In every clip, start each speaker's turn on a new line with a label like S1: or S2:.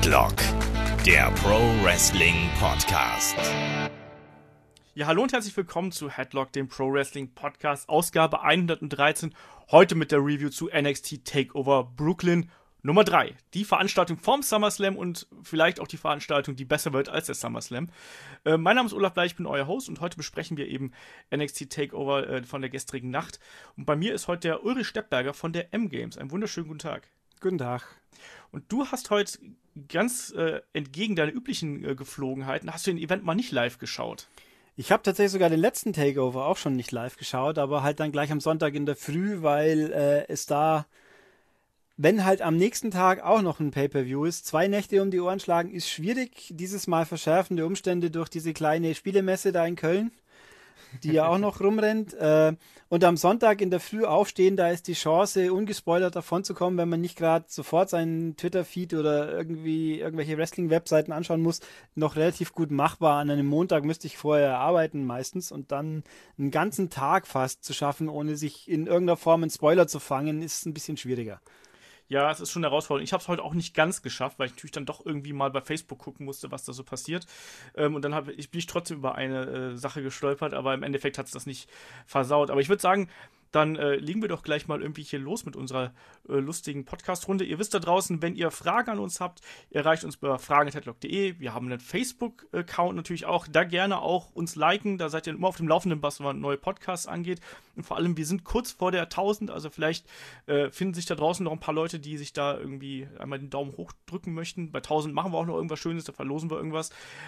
S1: Headlock, der Pro Wrestling Podcast.
S2: Ja, hallo und herzlich willkommen zu Headlock, dem Pro Wrestling Podcast, Ausgabe 113. Heute mit der Review zu NXT TakeOver Brooklyn Nummer 3. Die Veranstaltung vom SummerSlam und vielleicht auch die Veranstaltung, die besser wird als der SummerSlam. Mein Name ist Olaf Bleich, ich bin euer Host und heute besprechen wir eben NXT TakeOver von der gestrigen Nacht. Und bei mir ist heute der Ulrich Steppberger von der M-Games. Einen wunderschönen guten Tag.
S3: Guten Tag.
S2: Und du hast heute ganz entgegen deiner üblichen Geflogenheiten, hast du den Event mal nicht live geschaut.
S3: Ich habe tatsächlich sogar den letzten Takeover auch schon nicht live geschaut, aber halt dann gleich am Sonntag in der Früh, weil es da, wenn halt am nächsten Tag auch noch ein Pay-Per-View ist, 2 Nächte um die Ohren schlagen, ist schwierig. Dieses Mal verschärfende Umstände durch diese kleine Spielemesse da in Köln, die ja auch noch rumrennt. Und am Sonntag in der Früh aufstehen, da ist die Chance, ungespoilert davon zu kommen, wenn man nicht gerade sofort seinen Twitter-Feed oder irgendwie irgendwelche Wrestling-Webseiten anschauen muss, noch relativ gut machbar. An einem Montag müsste ich vorher arbeiten meistens und dann einen ganzen Tag fast zu schaffen, ohne sich in irgendeiner Form einen Spoiler zu fangen, ist ein bisschen schwieriger.
S2: Ja, es ist schon eine Herausforderung. Ich habe es heute auch nicht ganz geschafft, weil ich natürlich dann doch irgendwie mal bei Facebook gucken musste, was da so passiert. Und dann bin ich trotzdem über eine Sache gestolpert, aber im Endeffekt hat es das nicht versaut. Aber ich würde sagen, dann legen wir doch gleich mal irgendwie hier los mit unserer lustigen Podcast-Runde. Ihr wisst da draußen, wenn ihr Fragen an uns habt, ihr erreicht uns bei fragen@headlock.de. Wir haben einen Facebook-Account natürlich auch. Da gerne auch uns liken. Da seid ihr immer auf dem Laufenden, was neue Podcasts angeht. Und vor allem, wir sind kurz vor der 1000. Also vielleicht finden sich da draußen noch ein paar Leute, die sich da irgendwie einmal den Daumen hoch drücken möchten. Bei 1000 machen wir auch noch irgendwas Schönes, da verlosen wir irgendwas.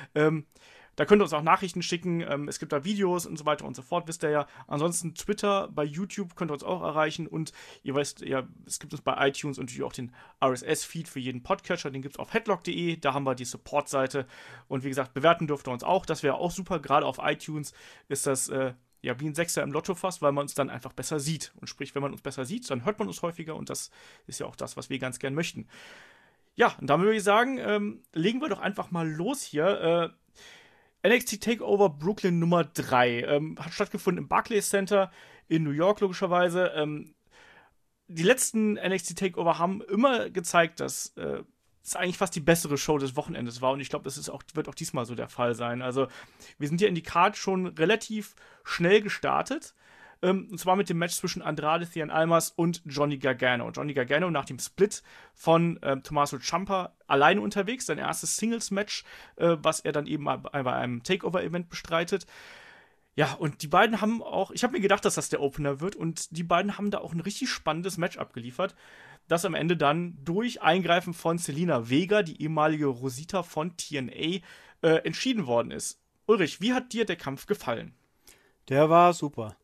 S2: Da könnt ihr uns auch Nachrichten schicken, es gibt da Videos und so weiter und so fort, wisst ihr ja. Ansonsten Twitter, bei YouTube könnt ihr uns auch erreichen und ihr weißt ja, es gibt uns bei iTunes und natürlich auch den RSS-Feed für jeden Podcatcher, den gibt es auf headlock.de, da haben wir die Support-Seite und wie gesagt, bewerten dürft ihr uns auch, das wäre auch super, gerade auf iTunes ist das ja wie ein Sechser im Lotto fast, weil man uns dann einfach besser sieht und sprich, wenn man uns besser sieht, dann hört man uns häufiger und das ist ja auch das, was wir ganz gern möchten. Ja, und damit würde ich sagen, legen wir doch einfach mal los hier, NXT TakeOver Brooklyn Nummer 3 hat stattgefunden im Barclays Center in New York logischerweise. Die letzten NXT TakeOver haben immer gezeigt, dass es eigentlich fast die bessere Show des Wochenendes war und ich glaube, das wird auch diesmal so der Fall sein. Also wir sind hier in die Card schon relativ schnell gestartet. Und zwar mit dem Match zwischen Andrade Cien Almas und Johnny Gargano. Johnny Gargano nach dem Split von Tommaso Ciampa alleine unterwegs. Sein erstes Singles-Match, was er dann eben bei einem Takeover-Event bestreitet. Ja, und die beiden haben auch, ich habe mir gedacht, dass das der Opener wird. Und die beiden haben da auch ein richtig spannendes Match abgeliefert, das am Ende dann durch Eingreifen von Zelina Vega, die ehemalige Rosita von TNA, entschieden worden ist. Ulrich, wie hat dir der Kampf gefallen?
S3: Der war super.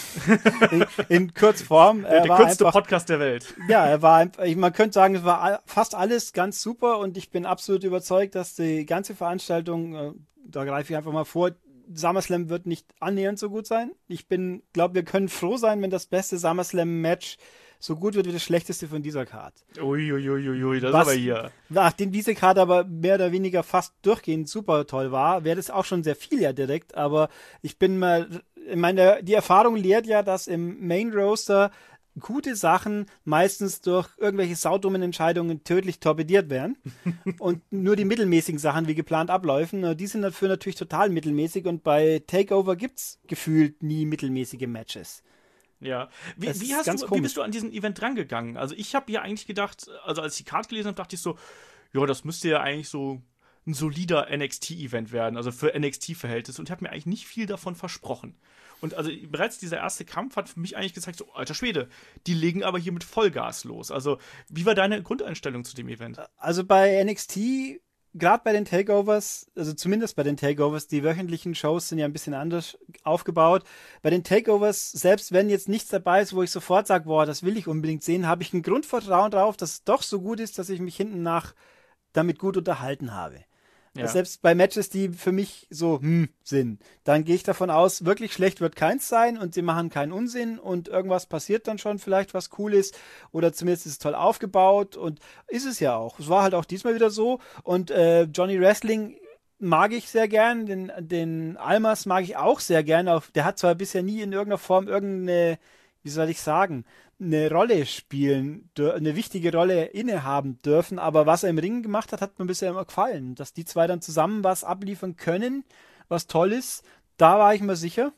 S3: in Kurzform.
S2: Der kürzeste Podcast der Welt.
S3: Ja, er war einfach, man könnte sagen, es war fast alles ganz super und ich bin absolut überzeugt, dass die ganze Veranstaltung, da greife ich einfach mal vor, SummerSlam wird nicht annähernd so gut sein. Ich glaube, wir können froh sein, wenn das beste SummerSlam-Match so gut wird wie das schlechteste von dieser Card.
S2: Uiuiuiui, das ist aber hier.
S3: Nachdem diese Card aber mehr oder weniger fast durchgehend super toll war, wäre das auch schon sehr viel ja direkt, aber ich meine, die Erfahrung lehrt ja, dass im Main Roster gute Sachen meistens durch irgendwelche saudummen Entscheidungen tödlich torpediert werden und nur die mittelmäßigen Sachen wie geplant abläufen, die sind dafür natürlich total mittelmäßig und bei Takeover gibt's gefühlt nie mittelmäßige Matches.
S2: Ja, wie bist du an diesen Event drangegangen? Also ich habe ja eigentlich gedacht, also als ich die Card gelesen habe, dachte ich so, ja, das müsste ja eigentlich so ein solider NXT-Event werden, also für NXT-Verhältnisse und ich habe mir eigentlich nicht viel davon versprochen. Und also bereits dieser erste Kampf hat für mich eigentlich gezeigt, so, alter Schwede, die legen aber hier mit Vollgas los. Also wie war deine Grundeinstellung zu dem Event?
S3: Also bei NXT, gerade bei den Takeovers, also zumindest bei den Takeovers, die wöchentlichen Shows sind ja ein bisschen anders aufgebaut. Bei den Takeovers, selbst wenn jetzt nichts dabei ist, wo ich sofort sage, boah, das will ich unbedingt sehen, habe ich ein Grundvertrauen drauf, dass es doch so gut ist, dass ich mich hinten nach damit gut unterhalten habe. Ja. Selbst bei Matches, die für mich so sind, dann gehe ich davon aus, wirklich schlecht wird keins sein und sie machen keinen Unsinn und irgendwas passiert dann schon vielleicht, was cool ist oder zumindest ist es toll aufgebaut und ist es ja auch. Es war halt auch diesmal wieder so und Johnny Wrestling mag ich sehr gern, den Almas mag ich auch sehr gern. Der hat zwar bisher nie in irgendeiner Form irgendeine wie soll ich sagen, eine Rolle spielen, eine wichtige Rolle innehaben dürfen. Aber was er im Ring gemacht hat, hat mir bisher immer gefallen. Dass die zwei dann zusammen was abliefern können, was toll ist, da war ich mir sicher.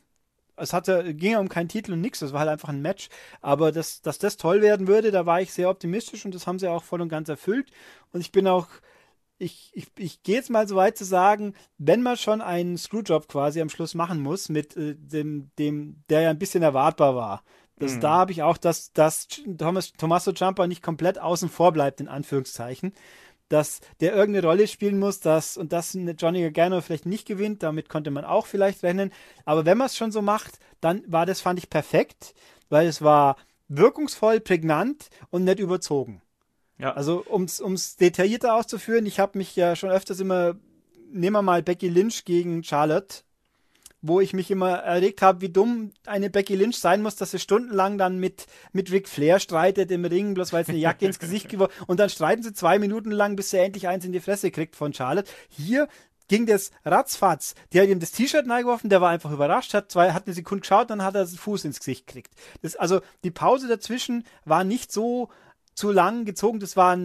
S3: Ging ja um keinen Titel und nichts, das war halt einfach ein Match. Aber dass das toll werden würde, da war ich sehr optimistisch und das haben sie auch voll und ganz erfüllt. Und ich bin auch, ich gehe jetzt mal so weit zu sagen, wenn man schon einen Screwjob quasi am Schluss machen muss, mit dem, der ja ein bisschen erwartbar war. Da habe ich auch, dass Tommaso Ciampa nicht komplett außen vor bleibt, in Anführungszeichen. Dass der irgendeine Rolle spielen muss, dass Johnny Gargano vielleicht nicht gewinnt, damit konnte man auch vielleicht rechnen. Aber wenn man es schon so macht, dann fand ich perfekt, weil es war wirkungsvoll, prägnant und nicht überzogen.
S2: Ja.
S3: Also um's detaillierter auszuführen, ich habe mich ja schon öfters nehmen wir mal Becky Lynch gegen Charlotte, wo ich mich immer erregt habe, wie dumm eine Becky Lynch sein muss, dass sie stundenlang dann mit Ric Flair streitet im Ring, bloß weil es eine Jacke ins Gesicht geworden ist. Und dann streiten sie 2 Minuten lang, bis sie endlich eins in die Fresse kriegt von Charlotte. Hier ging das ratzfatz. Der hat ihm das T-Shirt reingeworfen, der war einfach überrascht, hat eine Sekunde geschaut, dann hat er den Fuß ins Gesicht gekriegt. Also die Pause dazwischen war nicht so zu lang gezogen,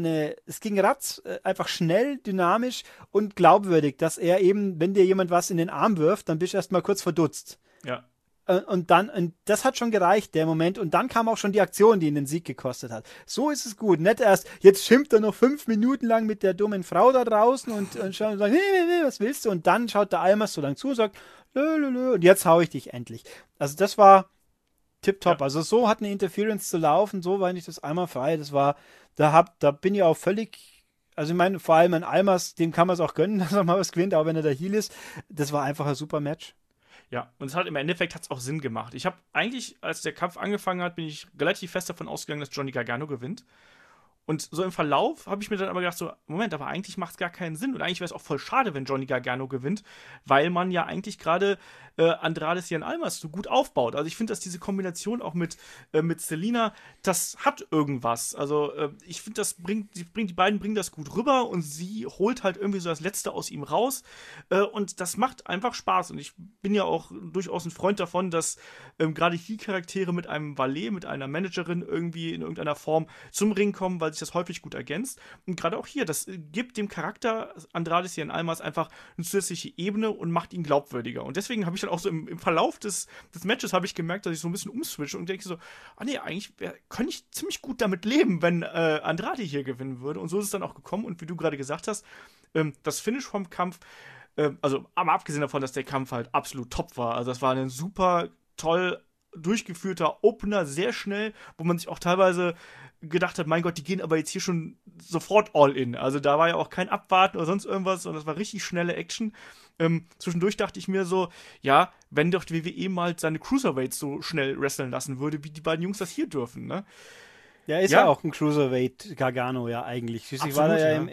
S3: es ging einfach schnell, dynamisch und glaubwürdig, dass er eben, wenn dir jemand was in den Arm wirft, dann bist du erstmal kurz verdutzt.
S2: Ja.
S3: Und das hat schon gereicht, der Moment, und dann kam auch schon die Aktion, die ihn den Sieg gekostet hat. So ist es gut, nicht erst, jetzt schimpft er noch 5 Minuten lang mit der dummen Frau da draußen und schaut und sagt, nee, was willst du? Und dann schaut der Almas so lang zu und sagt, lö, und jetzt hau ich dich endlich. Also das war tipptopp. Ja. Also so hat eine Interference zu laufen, so war nicht das einmal frei. Das war, da bin ich auch völlig, also ich meine, vor allem an Almas, dem kann man es auch gönnen, dass er mal was gewinnt, auch wenn er der Heel ist. Das war einfach ein super Match.
S2: Ja, und im Endeffekt hat es auch Sinn gemacht. Ich habe eigentlich, als der Kampf angefangen hat, bin ich relativ fest davon ausgegangen, dass Johnny Gargano gewinnt. Und so im Verlauf habe ich mir dann aber gedacht, so, Moment, aber eigentlich macht es gar keinen Sinn. Und eigentlich wäre es auch voll schade, wenn Johnny Gargano gewinnt, weil man ja eigentlich gerade Andrade Cien Almas so gut aufbaut. Also ich finde, dass diese Kombination auch mit Selina, das hat irgendwas. Also ich finde, die beiden bringen das gut rüber und sie holt halt irgendwie so das Letzte aus ihm raus. Und das macht einfach Spaß. Und ich bin ja auch durchaus ein Freund davon, dass gerade Heel-Charaktere mit einem Valet, mit einer Managerin irgendwie in irgendeiner Form zum Ring kommen, weil sich das häufig gut ergänzt. Und gerade auch hier, das gibt dem Charakter Andrade Cien Almas einfach eine zusätzliche Ebene und macht ihn glaubwürdiger. Und deswegen habe ich dann auch so im Verlauf des Matches habe ich gemerkt, dass ich so ein bisschen umswitche und denke so, eigentlich könnte ich ziemlich gut damit leben, wenn Andrade hier gewinnen würde. Und so ist es dann auch gekommen. Und wie du gerade gesagt hast, das Finish vom Kampf, also aber abgesehen davon, dass der Kampf halt absolut top war. Also das war ein super toll durchgeführter Opener, sehr schnell, wo man sich auch teilweise gedacht hat, mein Gott, die gehen aber jetzt hier schon sofort all in. Also da war ja auch kein Abwarten oder sonst irgendwas, sondern das war richtig schnelle Action. Zwischendurch dachte ich mir so, ja, wenn doch die WWE mal seine Cruiserweights so schnell wresteln lassen würde, wie die beiden Jungs das hier dürfen, ne?
S3: Ja, ist ja auch ein Cruiserweight Gargano ja eigentlich. Schließlich
S2: Absolut,
S3: war er ja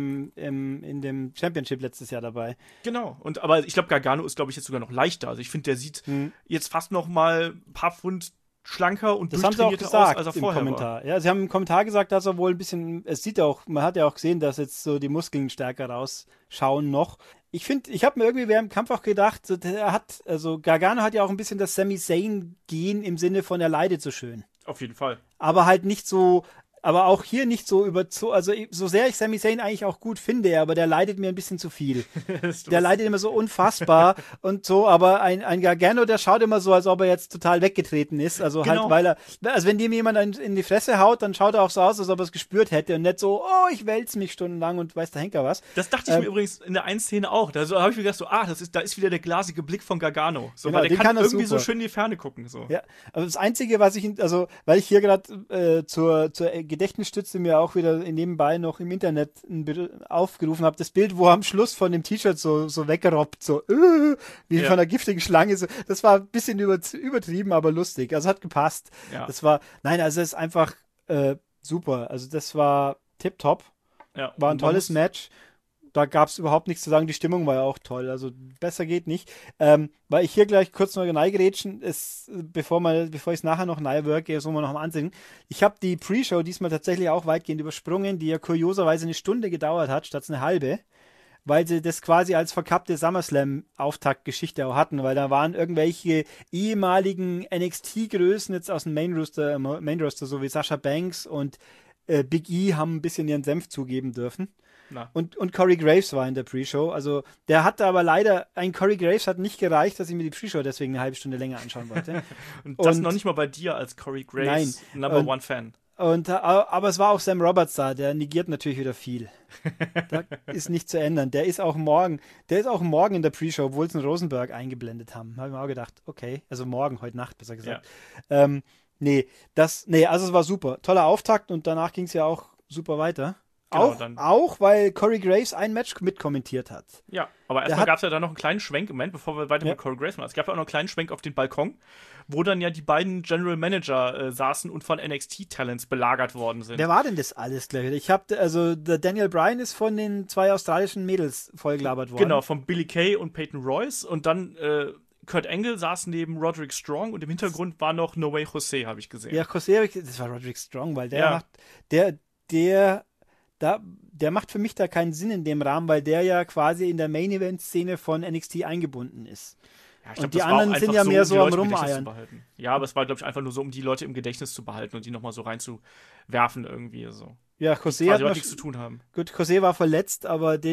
S3: in dem Championship letztes Jahr dabei.
S2: Genau, aber ich glaube, Gargano ist, glaube ich, jetzt sogar noch leichter. Also ich finde, der sieht jetzt fast noch mal ein paar Pfund schlanker und durchtrainierter aus, als er vorher
S3: war. Ja, sie haben im Kommentar gesagt, dass er wohl ein bisschen, man hat ja auch gesehen, dass jetzt so die Muskeln stärker rausschauen noch. Ich habe mir irgendwie während dem Kampf auch gedacht, Gargano hat ja auch ein bisschen das Sami Zayn-Gen im Sinne von, er leidet so schön.
S2: Auf jeden Fall.
S3: Aber halt nicht so, aber auch hier nicht so also so sehr ich Sami Zayn eigentlich auch gut finde, aber der leidet mir ein bisschen zu viel. Der leidet immer so unfassbar und so, aber ein Gargano, der schaut immer so, als ob er jetzt total weggetreten ist. Also
S2: genau.
S3: Halt, also wenn dem jemand in die Fresse haut, dann schaut er auch so aus, als ob er es gespürt hätte und nicht so, oh, ich wälze mich stundenlang und weiß der Henker was.
S2: Das dachte ich mir übrigens in der einen Szene auch. Da habe ich mir gedacht, so, da ist wieder der glasige Blick von Gargano. So,
S3: genau,
S2: weil der kann irgendwie
S3: super.
S2: so schön in die Ferne gucken. So.
S3: Ja, aber das Einzige, weil ich hier gerade zur Gedächtnisstütze mir auch wieder nebenbei noch im Internet aufgerufen habe, das Bild, wo er am Schluss von dem T-Shirt so weggerobbt, so wie von einer giftigen Schlange. So, das war ein bisschen übertrieben, aber lustig. Also hat gepasst.
S2: Ja.
S3: Es ist einfach super. Also das war tipptopp.
S2: Ja,
S3: war ein tolles Match. Da gab es überhaupt nichts zu sagen. Die Stimmung war ja auch toll. Also besser geht nicht. Weil ich hier gleich kurz noch reingerätschen, bevor ich es nachher noch reinworke, so mal noch mal ansehen. Ich habe die Pre-Show diesmal tatsächlich auch weitgehend übersprungen, die ja kurioserweise 1 Stunde gedauert hat, statt eine halbe. weil sie das quasi als verkappte SummerSlam-Auftaktgeschichte auch hatten, weil da waren irgendwelche ehemaligen NXT-Größen jetzt aus dem Main-Roster, so wie Sasha Banks und Big E haben ein bisschen ihren Senf zugeben dürfen. Und Corey Graves war in der Pre-Show. Also der hatte aber leider, Corey Graves hat nicht gereicht, dass ich mir die Pre-Show deswegen eine halbe Stunde länger anschauen wollte.
S2: und das noch nicht mal bei dir als Corey Graves Number One Fan.
S3: Aber es war auch Sam Roberts da, der negiert natürlich wieder viel. Da ist nicht zu ändern. Der ist auch morgen in der Pre-Show, obwohl sie einen Rosenberg eingeblendet haben. Habe ich mir auch gedacht, okay, also morgen, heute Nacht besser gesagt. Ja. Also es war super. Toller Auftakt und danach ging es ja auch super weiter. Genau, auch, weil Corey Graves ein Match mitkommentiert hat.
S2: Ja, aber erstmal gab es ja da noch einen kleinen Schwenk, Moment, bevor wir weiter mit Corey Graves machen. Es gab ja auch noch einen kleinen Schwenk auf den Balkon, wo dann ja die beiden General Manager saßen und von NXT-Talents belagert worden sind.
S3: Wer war denn das alles, glaube ich? Der Daniel Bryan ist von den 2 australischen Mädels vollgelabert worden.
S2: Genau, von Billie Kay und Peyton Royce und dann Kurt Angle saß neben Roderick Strong und im Hintergrund war noch No Way Jose, habe ich gesehen.
S3: Ja, Jose, das war Roderick Strong, weil der macht für mich da keinen Sinn in dem Rahmen, weil der ja quasi in der Main-Event-Szene von NXT eingebunden ist.
S2: Ja, ich glaub,
S3: und die anderen sind ja mehr so am Rumeiern.
S2: Ja, aber es war, glaube ich, einfach nur so, um die Leute im Gedächtnis zu behalten und die nochmal so reinzuwerfen irgendwie. So.
S3: Ja, Jose hat
S2: nichts zu tun haben.
S3: Gut, Jose war verletzt, aber den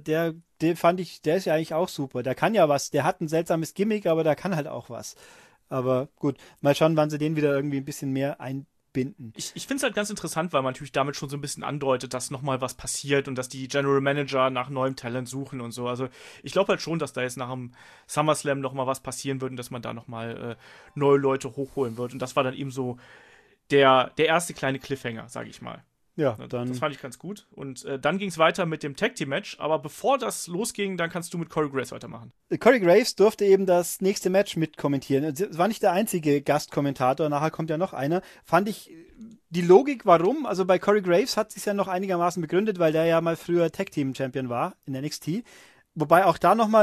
S3: fand ich, der ist ja eigentlich auch super. Der kann ja was, der hat ein seltsames Gimmick, aber der kann halt auch was. Aber gut, mal schauen, wann sie den wieder irgendwie ein bisschen mehr einbinden.
S2: Ich finde es halt ganz interessant, weil man natürlich damit schon so ein bisschen andeutet, dass nochmal was passiert und dass die General Manager nach neuem Talent suchen und so. Also ich glaube halt schon, dass da jetzt nach dem SummerSlam nochmal was passieren wird und dass man da nochmal neue Leute hochholen wird. Und das war dann eben so der erste kleine Cliffhanger, sage ich mal.
S3: Ja,
S2: das fand ich ganz gut. Und dann ging es weiter mit dem Tag Team Match. Aber bevor das losging, dann kannst du mit Corey Graves weitermachen.
S3: Corey Graves durfte eben das nächste Match mitkommentieren. Es war nicht der einzige Gastkommentator. Nachher kommt ja noch einer. Fand ich die Logik, warum? Also bei Corey Graves hat sich ja noch einigermaßen begründet, weil der ja mal früher Tag Team Champion war in NXT. Wobei auch da nochmal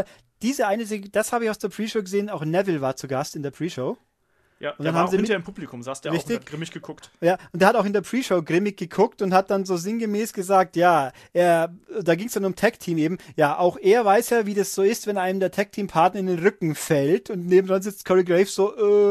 S3: das habe ich aus der Pre-Show gesehen. Auch Neville war zu Gast in der Pre-Show.
S2: Ja, und der war auch hinter im Publikum, saß der auch und hat grimmig geguckt.
S3: Ja, und der hat auch in der Pre-Show grimmig geguckt und hat dann so sinngemäß gesagt, da ging es dann um Tag-Team eben, ja, auch er weiß ja, wie das so ist, wenn einem der Tag-Team-Partner in den Rücken fällt und nebendran sitzt Corey Graves so,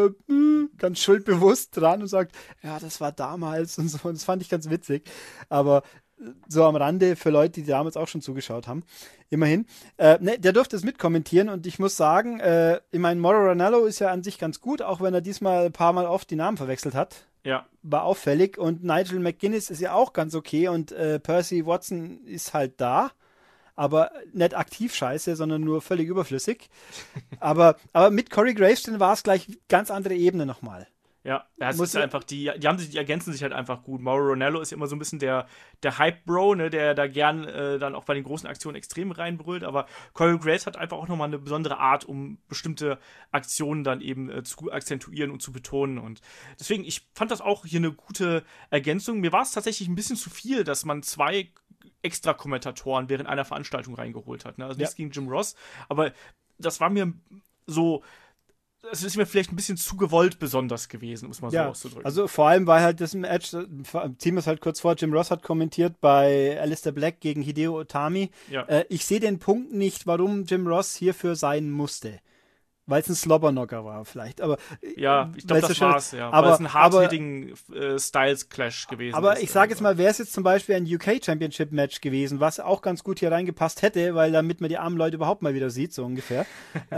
S3: ganz schuldbewusst dran und sagt, ja, das war damals und so, und das fand ich ganz witzig, aber so am Rande für Leute, die damals auch schon zugeschaut haben. Immerhin. Der durfte es mitkommentieren und ich muss sagen, ich meine, Mauro Ranallo ist ja an sich ganz gut, auch wenn er diesmal ein paar Mal oft die Namen verwechselt hat.
S2: Ja.
S3: War auffällig und Nigel McGuinness ist ja auch ganz okay und Percy Watson ist halt da, aber nicht aktiv scheiße, sondern nur völlig überflüssig. aber mit Corey Graves war es gleich ganz andere Ebene nochmal.
S2: Ja, es ist einfach, die ergänzen sich halt einfach gut. Mauro Ranallo ist ja immer so ein bisschen der Hype-Bro, ne, der da gern dann auch bei den großen Aktionen extrem reinbrüllt, aber Corey Graves hat einfach auch nochmal eine besondere Art, um bestimmte Aktionen dann eben zu akzentuieren und zu betonen und deswegen, ich fand das auch hier eine gute Ergänzung. Mir war es tatsächlich ein bisschen zu viel, dass man 2 Extra-Kommentatoren während einer Veranstaltung reingeholt hat, ne? Also nichts gegen Jim Ross, aber das war mir so... Es ist mir vielleicht ein bisschen zu gewollt besonders gewesen, um es mal so auszudrücken.
S3: Also vor allem war halt das Match, ziehen wir es halt kurz vor, Jim Ross hat kommentiert bei Aleister Black gegen Hideo Itami. Ja. Ich sehe den Punkt nicht, warum Jim Ross hierfür sein musste. Weil es ein Slobberknocker war vielleicht. Aber,
S2: ja, ich glaube, das war's. Ja. Weil es ein hard-hitting Styles-Clash gewesen ist.
S3: Aber ich sage jetzt mal, wäre es jetzt zum Beispiel ein UK-Championship-Match gewesen, was auch ganz gut hier reingepasst hätte, weil damit man die armen Leute überhaupt mal wieder sieht, so ungefähr.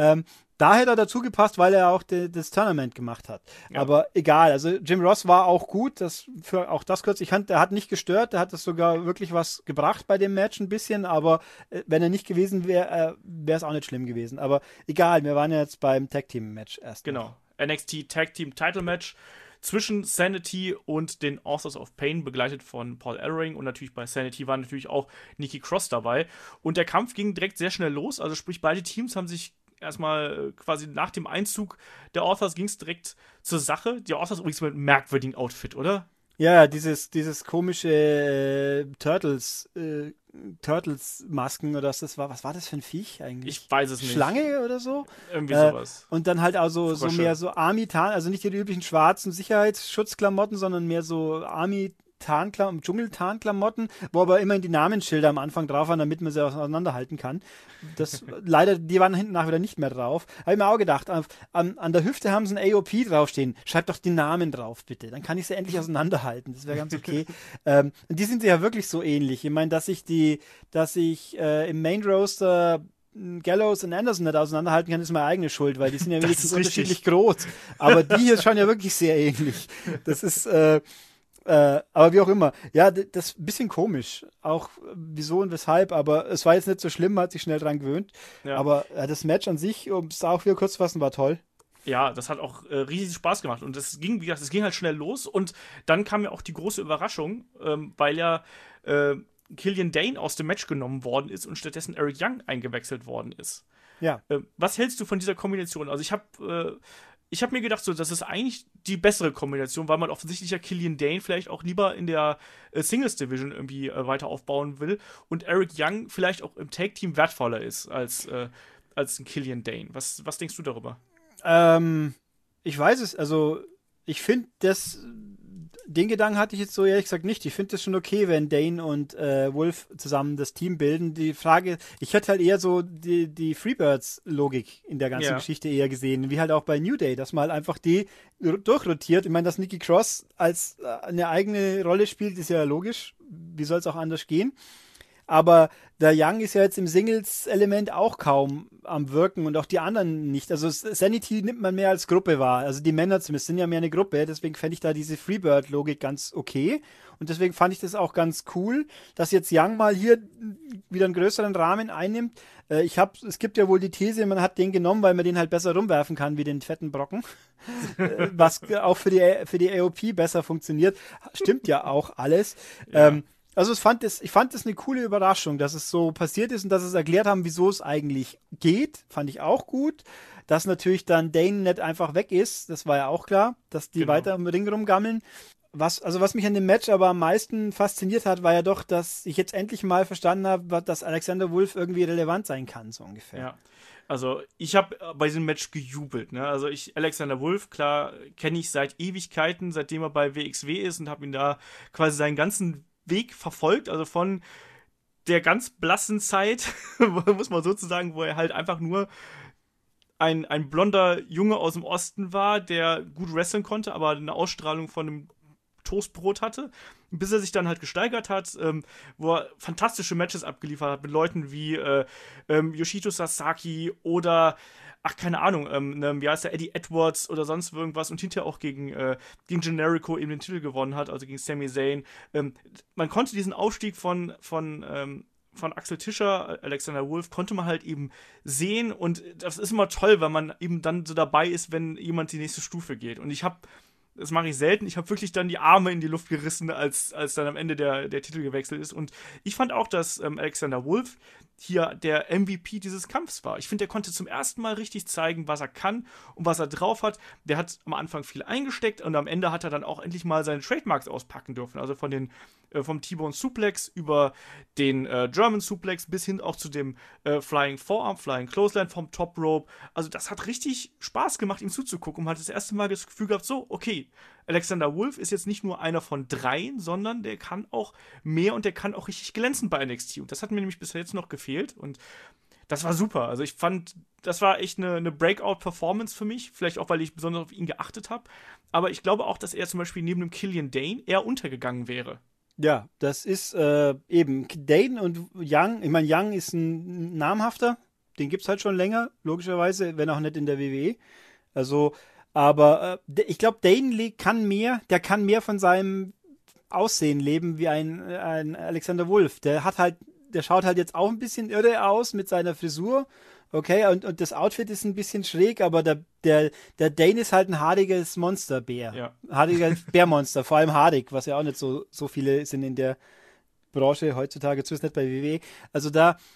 S3: Da hätte er dazu gepasst, weil er auch das Tournament gemacht hat. Ja. Aber egal, also Jim Ross war auch gut, auch das kurz, der hat nicht gestört, der hat das sogar wirklich was gebracht bei dem Match ein bisschen, aber wenn er nicht gewesen wäre, wäre es auch nicht schlimm gewesen. Aber egal, wir waren ja jetzt beim Tag-Team-Match erst.
S2: Genau, NXT Tag-Team-Title-Match zwischen Sanity und den Authors of Pain, begleitet von Paul Ellering und natürlich bei Sanity war natürlich auch Nikki Cross dabei. Und der Kampf ging direkt sehr schnell los, also sprich beide Teams haben sich erstmal quasi nach dem Einzug der Authors ging es direkt zur Sache. Die Authors übrigens mit einem merkwürdigen Outfit, oder?
S3: Ja, dieses komische Turtles-Masken oder was war das für ein Viech eigentlich?
S2: Ich weiß es nicht.
S3: Schlange oder so?
S2: Irgendwie sowas.
S3: Und dann halt auch so mehr so Army-Tarn, also nicht die üblichen schwarzen Sicherheitsschutzklamotten, sondern mehr so Army Dschungel-Tarnklamotten, wo aber immerhin die Namensschilder am Anfang drauf waren, damit man sie auseinanderhalten kann. Das, leider, die waren hinten nach wieder nicht mehr drauf. Habe ich mir auch gedacht, an der Hüfte haben sie ein AOP draufstehen. Schreibt doch die Namen drauf, bitte. Dann kann ich sie endlich auseinanderhalten. Das wäre ganz okay. Und die sind ja wirklich so ähnlich. Ich meine, dass ich im Main Roaster Gallows und Anderson nicht auseinanderhalten kann, ist meine eigene Schuld, weil die sind ja wenigstens unterschiedlich groß. Aber die hier schauen ja wirklich sehr ähnlich. Das ist, aber wie auch immer. Ja, das ist ein bisschen komisch. Auch wieso und weshalb, aber es war jetzt nicht so schlimm, man hat sich schnell dran gewöhnt. Ja. Aber das Match an sich, um es da auch wieder kurz zu fassen, war toll.
S2: Ja, das hat auch riesig Spaß gemacht. Und es ging, wie gesagt, es ging halt schnell los. Und dann kam ja auch die große Überraschung, weil ja Killian Dane aus dem Match genommen worden ist und stattdessen Eric Young eingewechselt worden ist.
S3: Ja.
S2: Was hältst du von dieser Kombination? Also ich habe mir gedacht, so, das ist eigentlich die bessere Kombination, weil man offensichtlich ja Killian Dane vielleicht auch lieber in der Singles Division irgendwie weiter aufbauen will und Eric Young vielleicht auch im Tag-Team wertvoller ist als ein Killian Dane. Was denkst du darüber?
S3: Ich weiß es, also ich finde den Gedanken hatte ich jetzt so ehrlich gesagt nicht. Ich finde das schon okay, wenn Dane und Wolf zusammen das Team bilden. Die Frage, ich hätte halt eher so die Freebirds-Logik in der ganzen Geschichte eher gesehen, wie halt auch bei New Day, dass man halt einfach die durchrotiert. Ich meine, dass Nikki Cross als eine eigene Rolle spielt, ist ja logisch. Wie soll es auch anders gehen? Aber der Young ist ja jetzt im Singles-Element auch kaum am Wirken und auch die anderen nicht. Also Sanity nimmt man mehr als Gruppe wahr. Also die Männer zumindest sind ja mehr eine Gruppe. Deswegen fände ich da diese Freebird-Logik ganz okay. Und deswegen fand ich das auch ganz cool, dass jetzt Young mal hier wieder einen größeren Rahmen einnimmt. Es gibt ja wohl die These, man hat den genommen, weil man den halt besser rumwerfen kann wie den fetten Brocken. Was auch für die AOP besser funktioniert. Stimmt ja auch alles. Ja. Also ich fand es eine coole Überraschung, dass es so passiert ist und dass es erklärt haben, wieso es eigentlich geht, fand ich auch gut. Dass natürlich dann Dane nicht einfach weg ist, das war ja auch klar, dass die weiter im Ring rumgammeln. Was mich an dem Match aber am meisten fasziniert hat, war ja doch, dass ich jetzt endlich mal verstanden habe, dass Alexander Wolf irgendwie relevant sein kann, so ungefähr.
S2: Ja. Also ich habe bei diesem Match gejubelt. Ne? Also Alexander Wolf, klar, kenne ich seit Ewigkeiten, seitdem er bei WXW ist und habe ihn da quasi seinen ganzen Weg verfolgt, also von der ganz blassen Zeit, muss man sozusagen, wo er halt einfach nur ein blonder Junge aus dem Osten war, der gut wresteln konnte, aber eine Ausstrahlung von einem Toastbrot hatte, bis er sich dann halt gesteigert hat, wo er fantastische Matches abgeliefert hat mit Leuten wie Yoshito Sasaki oder keine Ahnung, wie heißt der, Eddie Edwards oder sonst irgendwas und hinterher auch gegen Generico eben den Titel gewonnen hat, also gegen Sami Zayn. Man konnte diesen Aufstieg von Axel Tischer, Alexander Wolf, konnte man halt eben sehen und das ist immer toll, weil man eben dann so dabei ist, wenn jemand die nächste Stufe geht. Und das mache ich selten. Ich habe wirklich dann die Arme in die Luft gerissen, als dann am Ende der Titel gewechselt ist. Und ich fand auch, dass Alexander Wolf hier der MVP dieses Kampfs war. Ich finde, der konnte zum ersten Mal richtig zeigen, was er kann und was er drauf hat. Der hat am Anfang viel eingesteckt und am Ende hat er dann auch endlich mal seine Trademarks auspacken dürfen. Also vom T-Bone Suplex über den German Suplex bis hin auch zu dem Flying Forearm, Flying Clothesline vom Top Rope. Also das hat richtig Spaß gemacht, ihm zuzugucken. Und man hat das erste Mal das Gefühl gehabt, so, okay, Alexander Wolf ist jetzt nicht nur einer von 3, sondern der kann auch mehr und der kann auch richtig glänzen bei NXT. Und das hat mir nämlich bis jetzt noch gefehlt und das war super. Also ich fand, das war echt eine Breakout-Performance für mich. Vielleicht auch, weil ich besonders auf ihn geachtet habe. Aber ich glaube auch, dass er zum Beispiel neben dem Killian Dane eher untergegangen wäre.
S3: Ja, das ist eben Dane und Young. Ich meine, Young ist ein namhafter. Den gibt es halt schon länger, logischerweise, wenn auch nicht in der WWE. Also aber ich glaube, Dane kann mehr von seinem Aussehen leben wie ein Alexander Wolf. Der schaut halt jetzt auch ein bisschen irre aus mit seiner Frisur. Okay, und das Outfit ist ein bisschen schräg, aber der Dane ist halt ein haariges Monsterbär. Ja. Haariger Bärmonster, vor allem haarig, was ja auch nicht so viele sind in der Branche heutzutage, zumindest nicht bei WWE. Also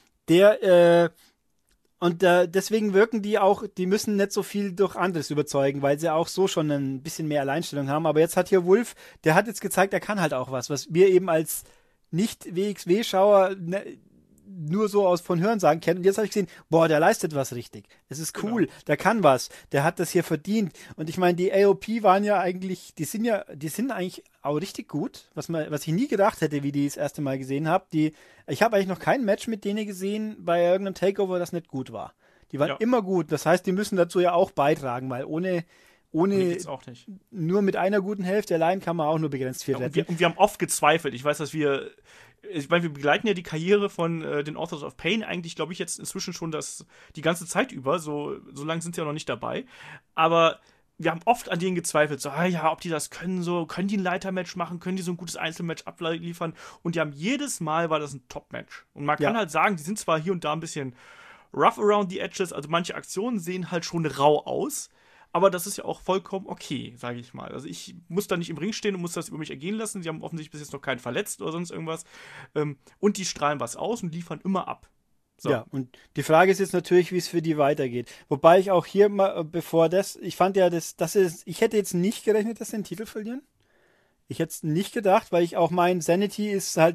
S3: deswegen wirken die müssen nicht so viel durch anderes überzeugen, weil sie auch so schon ein bisschen mehr Alleinstellung haben. Aber jetzt hat hier Wolf, der hat jetzt gezeigt, er kann halt auch was wir eben als Nicht-WXW-Schauer nur so aus von Hörensagen kennt. Und jetzt habe ich gesehen, boah, der leistet was richtig. Es ist cool, der kann was, der hat das hier verdient. Und ich meine, die AOP waren ja eigentlich, die sind eigentlich auch richtig gut, was ich nie gedacht hätte, wie die das erste Mal gesehen habe. Ich habe eigentlich noch kein Match mit denen gesehen bei irgendeinem Takeover, das nicht gut war. Die waren immer gut. Das heißt, die müssen dazu ja auch beitragen, weil ohne
S2: auch nicht.
S3: Nur mit einer guten Hälfte allein kann man auch nur begrenzt viel retten.
S2: Und wir haben oft gezweifelt. Ich weiß, wir begleiten ja die Karriere von den Authors of Pain eigentlich, glaube ich, jetzt inzwischen schon die ganze Zeit über. So lange sind sie ja noch nicht dabei. Aber wir haben oft an denen gezweifelt. So, ob die das können, so, können die ein Leitermatch machen, können die so ein gutes Einzelmatch abliefern. Und die haben jedes Mal war das ein Top-Match. Und man kann halt sagen, die sind zwar hier und da ein bisschen rough around the edges, also manche Aktionen sehen halt schon rau aus. Aber das ist ja auch vollkommen okay, sage ich mal. Also ich muss da nicht im Ring stehen und muss das über mich ergehen lassen. Sie haben offensichtlich bis jetzt noch keinen verletzt oder sonst irgendwas. Und die strahlen was aus und liefern immer ab. So.
S3: Ja, und die Frage ist jetzt natürlich, wie es für die weitergeht. Wobei ich auch hier mal, ich fand ja, ich hätte jetzt nicht gerechnet, dass sie den Titel verlieren. Ich hätte es nicht gedacht, weil ich auch meine, Sanity ist halt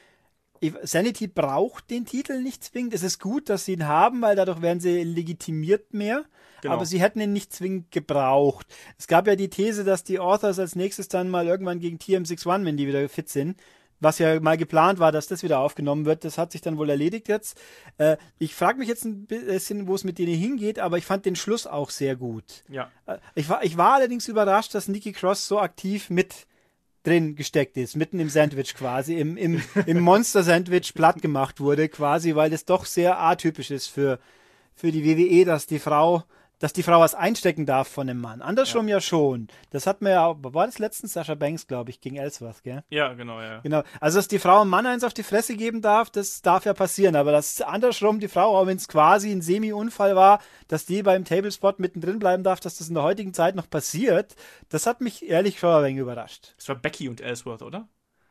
S3: Sanity braucht den Titel nicht zwingend. Es ist gut, dass sie ihn haben, weil dadurch werden sie legitimiert mehr. Genau. Aber sie hätten ihn nicht zwingend gebraucht. Es gab ja die These, dass die Authors als nächstes dann mal irgendwann gegen TM61, wenn die wieder fit sind, was ja mal geplant war, dass das wieder aufgenommen wird. Das hat sich dann wohl erledigt jetzt. Ich frage mich jetzt ein bisschen, wo es mit denen hingeht, aber ich fand den Schluss auch sehr gut.
S2: Ja.
S3: Ich war allerdings überrascht, dass Nikki Cross so aktiv mit drin gesteckt ist, mitten im Sandwich quasi, im Monster-Sandwich platt gemacht wurde quasi, weil das doch sehr atypisch ist für die WWE, dass die Frau was einstecken darf von einem Mann. Andersrum ja schon. Das hat man ja auch, war das letztens Sasha Banks, glaube ich, gegen Ellsworth, gell?
S2: Ja, genau, ja.
S3: Genau. Also, dass die Frau einem Mann eins auf die Fresse geben darf, das darf ja passieren. Aber dass andersrum die Frau, auch wenn es quasi ein Semi-Unfall war, dass die beim Tablespot mittendrin bleiben darf, dass das in der heutigen Zeit noch passiert, das hat mich ehrlich schon ein wenig überrascht.
S2: Das war Becky und Ellsworth, oder?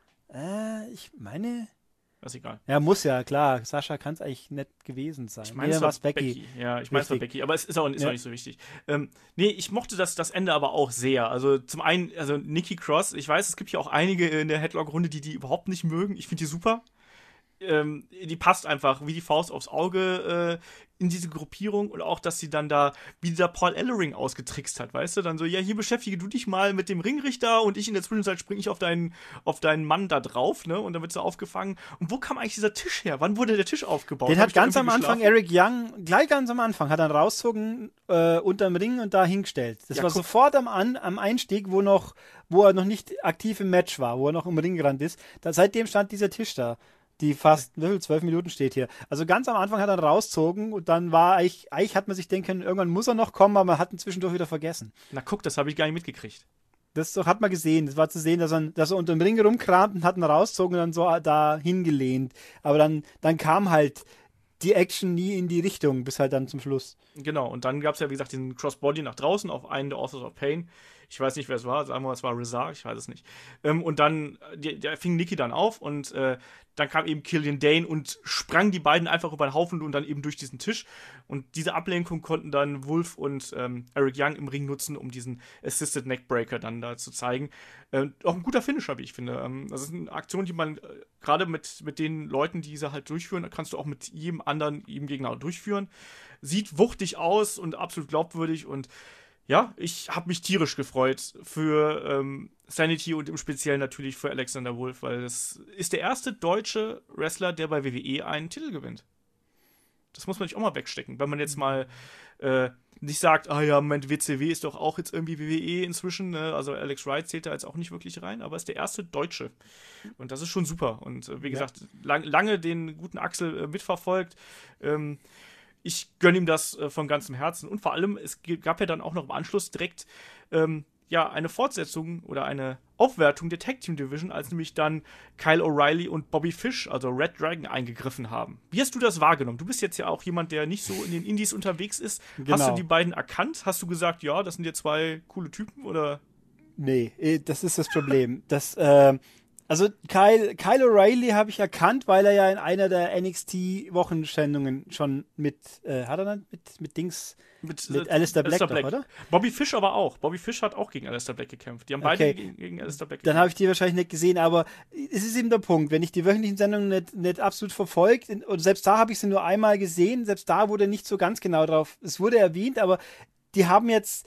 S3: Ich meine...
S2: Ist egal.
S3: Ja, muss ja, klar. Sascha kann es eigentlich nicht gewesen sein.
S2: Ich meine, es war Becky. Ja, ich meine, es war Becky. Aber es ist auch nicht so wichtig. Ich mochte das Ende aber auch sehr. Also zum einen, Nikki Cross, ich weiß, es gibt ja auch einige in der Headlock-Runde, die überhaupt nicht mögen. Ich finde die super. Die passt einfach wie die Faust aufs Auge in diese Gruppierung und auch, dass sie dann da, wie der Paul Ellering ausgetrickst hat, weißt du, dann so, ja, hier beschäftige du dich mal mit dem Ringrichter und ich in der Zwischenzeit springe ich auf deinen Mann da drauf, ne, und dann wird sie aufgefangen. Und wo kam eigentlich dieser Tisch her? Wann wurde der Tisch aufgebaut?
S3: Den hat ganz am Anfang Eric Young, gleich ganz am Anfang, hat dann rausgezogen unterm Ring und da hingestellt. Das war sofort am Einstieg, wo er noch nicht aktiv im Match war, wo er noch im Ring gerannt ist. Seitdem stand dieser Tisch da. Die fast 12 Minuten steht hier. Also ganz am Anfang hat er rausgezogen und dann war eigentlich hat man sich denken können, irgendwann muss er noch kommen, aber man hat ihn zwischendurch wieder vergessen.
S2: Na guck, das habe ich gar nicht mitgekriegt.
S3: Das hat man gesehen. Das war zu sehen, dass er unter dem Ring rumkramt und hat ihn rausgezogen und dann so da hingelehnt. Aber dann kam halt die Action nie in die Richtung, bis halt dann zum Schluss.
S2: Genau, und dann gab es ja, wie gesagt, diesen Crossbody nach draußen auf einen der Authors of Pain. Ich weiß nicht, wer es war. Sagen wir mal, es war Rezar, ich weiß es nicht. Und dann der fing Nikki dann auf und dann kam eben Killian Dane und sprang die beiden einfach über den Haufen und dann eben durch diesen Tisch. Und diese Ablenkung konnten dann Wolf und Eric Young im Ring nutzen, um diesen Assisted Neckbreaker dann da zu zeigen. Auch ein guter Finisher, wie ich finde. Das ist eine Aktion, die man gerade mit den Leuten, die sie halt durchführen, kannst du auch mit jedem Gegner durchführen. Sieht wuchtig aus und absolut glaubwürdig und ja, ich habe mich tierisch gefreut für Sanity und im Speziellen natürlich für Alexander Wolf, weil das ist der erste deutsche Wrestler, der bei WWE einen Titel gewinnt. Das muss man nicht auch mal wegstecken, wenn man jetzt mal nicht sagt, Moment, WCW ist doch auch jetzt irgendwie WWE inzwischen, ne? Also Alex Wright zählt da jetzt auch nicht wirklich rein, aber ist der erste Deutsche. Und das ist schon super. Und wie gesagt, lange den guten Axel mitverfolgt. Ich gönne ihm das von ganzem Herzen. Und vor allem, es gab ja dann auch noch im Anschluss direkt eine Fortsetzung oder eine Aufwertung der Tag Team Division, als nämlich dann Kyle O'Reilly und Bobby Fish, also Red Dragon, eingegriffen haben. Wie hast du das wahrgenommen? Du bist jetzt ja auch jemand, der nicht so in den Indies unterwegs ist. Genau. Hast du die beiden erkannt? Hast du gesagt, ja, das sind ja zwei coole Typen, oder?
S3: Nee, das ist das Problem. Also Kyle O'Reilly habe ich erkannt, weil er ja in einer der NXT-Wochensendungen schon mit Dings, mit Aleister Black, doch, oder?
S2: Bobby Fish aber auch. Bobby Fish hat auch gegen Aleister Black gekämpft. Die haben beide gegen Aleister Black gekämpft.
S3: Dann habe ich die wahrscheinlich nicht gesehen, aber es ist eben der Punkt, wenn ich die wöchentlichen Sendungen nicht absolut verfolgt, und selbst da habe ich sie nur einmal gesehen, selbst da wurde nicht so ganz genau drauf, es wurde erwähnt, aber die haben jetzt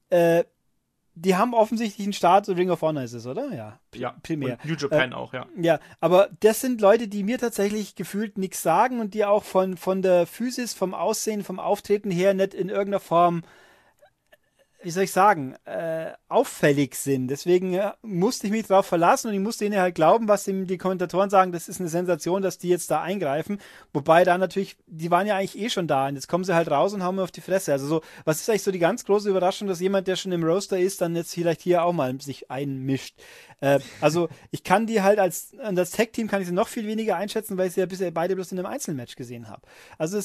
S3: die haben offensichtlich einen Start, so Ring of Honor ist es, oder? Ja, primär.
S2: Und New Japan auch, ja.
S3: Ja, aber das sind Leute, die mir tatsächlich gefühlt nichts sagen und die auch von der Physis, vom Aussehen, vom Auftreten her nicht in irgendeiner Form, wie soll ich sagen, auffällig sind. Deswegen musste ich mich darauf verlassen und ich musste ihnen halt glauben, was ihm die Kommentatoren sagen, das ist eine Sensation, dass die jetzt da eingreifen. Wobei da natürlich, die waren ja eigentlich schon da und jetzt kommen sie halt raus und hauen mir auf die Fresse. Also so, was ist eigentlich so die ganz große Überraschung, dass jemand, der schon im Roster ist, dann jetzt vielleicht hier auch mal sich einmischt. Also ich kann die halt als Tag-Team kann ich sie noch viel weniger einschätzen, weil ich sie ja bisher beide bloß in einem Einzelmatch gesehen habe. Also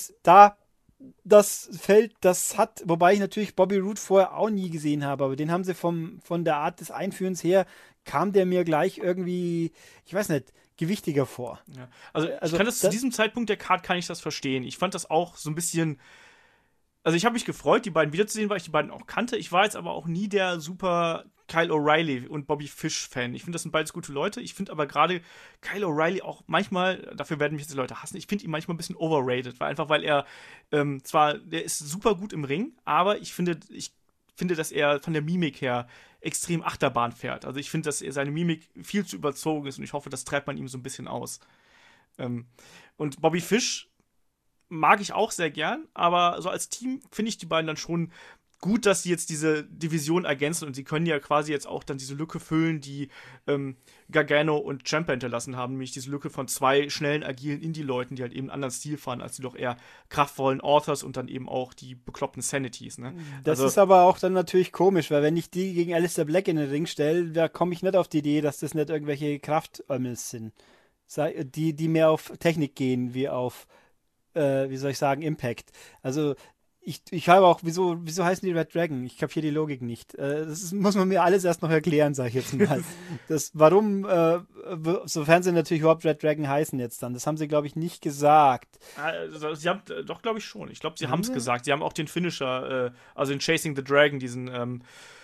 S3: das Feld, das hat, wobei ich natürlich Bobby Roode vorher auch nie gesehen habe, aber den haben sie von der Art des Einführens her, kam der mir gleich irgendwie, ich weiß nicht, gewichtiger vor.
S2: Ja. Also ich kann das zu diesem Zeitpunkt der Card kann ich das verstehen. Ich fand das auch so ein bisschen, also ich habe mich gefreut, die beiden wiederzusehen, weil ich die beiden auch kannte. Ich war jetzt aber auch nie der super Kyle O'Reilly und Bobby Fish-Fan. Ich finde, das sind beides gute Leute. Ich finde aber gerade Kyle O'Reilly auch manchmal, dafür werden mich jetzt die Leute hassen, ich finde ihn manchmal ein bisschen overrated, weil er der ist super gut im Ring, aber ich finde, dass er von der Mimik her extrem Achterbahn fährt. Also ich finde, dass seine Mimik viel zu überzogen ist und ich hoffe, das treibt man ihm so ein bisschen aus. Und Bobby Fish mag ich auch sehr gern, aber so als Team finde ich die beiden dann schon gut, dass sie jetzt diese Division ergänzen und sie können ja quasi jetzt auch dann diese Lücke füllen, die Gargano und Ciampa hinterlassen haben, nämlich diese Lücke von zwei schnellen, agilen Indie-Leuten, die halt eben einen anderen Stil fahren, als die doch eher kraftvollen Authors und dann eben auch die bekloppten Sanities. Ne?
S3: Das ist aber auch dann natürlich komisch, weil wenn ich die gegen Aleister Black in den Ring stelle, da komme ich nicht auf die Idee, dass das nicht irgendwelche Kraftömmels sind, die mehr auf Technik gehen, wie auf wie soll ich sagen, Impact. Also ich habe auch, wieso heißen die Red Dragon? Ich kapiere die Logik nicht. Das muss man mir alles erst noch erklären, sage ich jetzt mal. Warum, sofern sie natürlich überhaupt Red Dragon heißen jetzt dann. Das haben sie, glaube ich, nicht gesagt.
S2: Also, sie haben, doch, glaube ich schon. Ich glaube, sie haben es gesagt. Sie haben auch den Finisher, also den Chasing the Dragon, diesen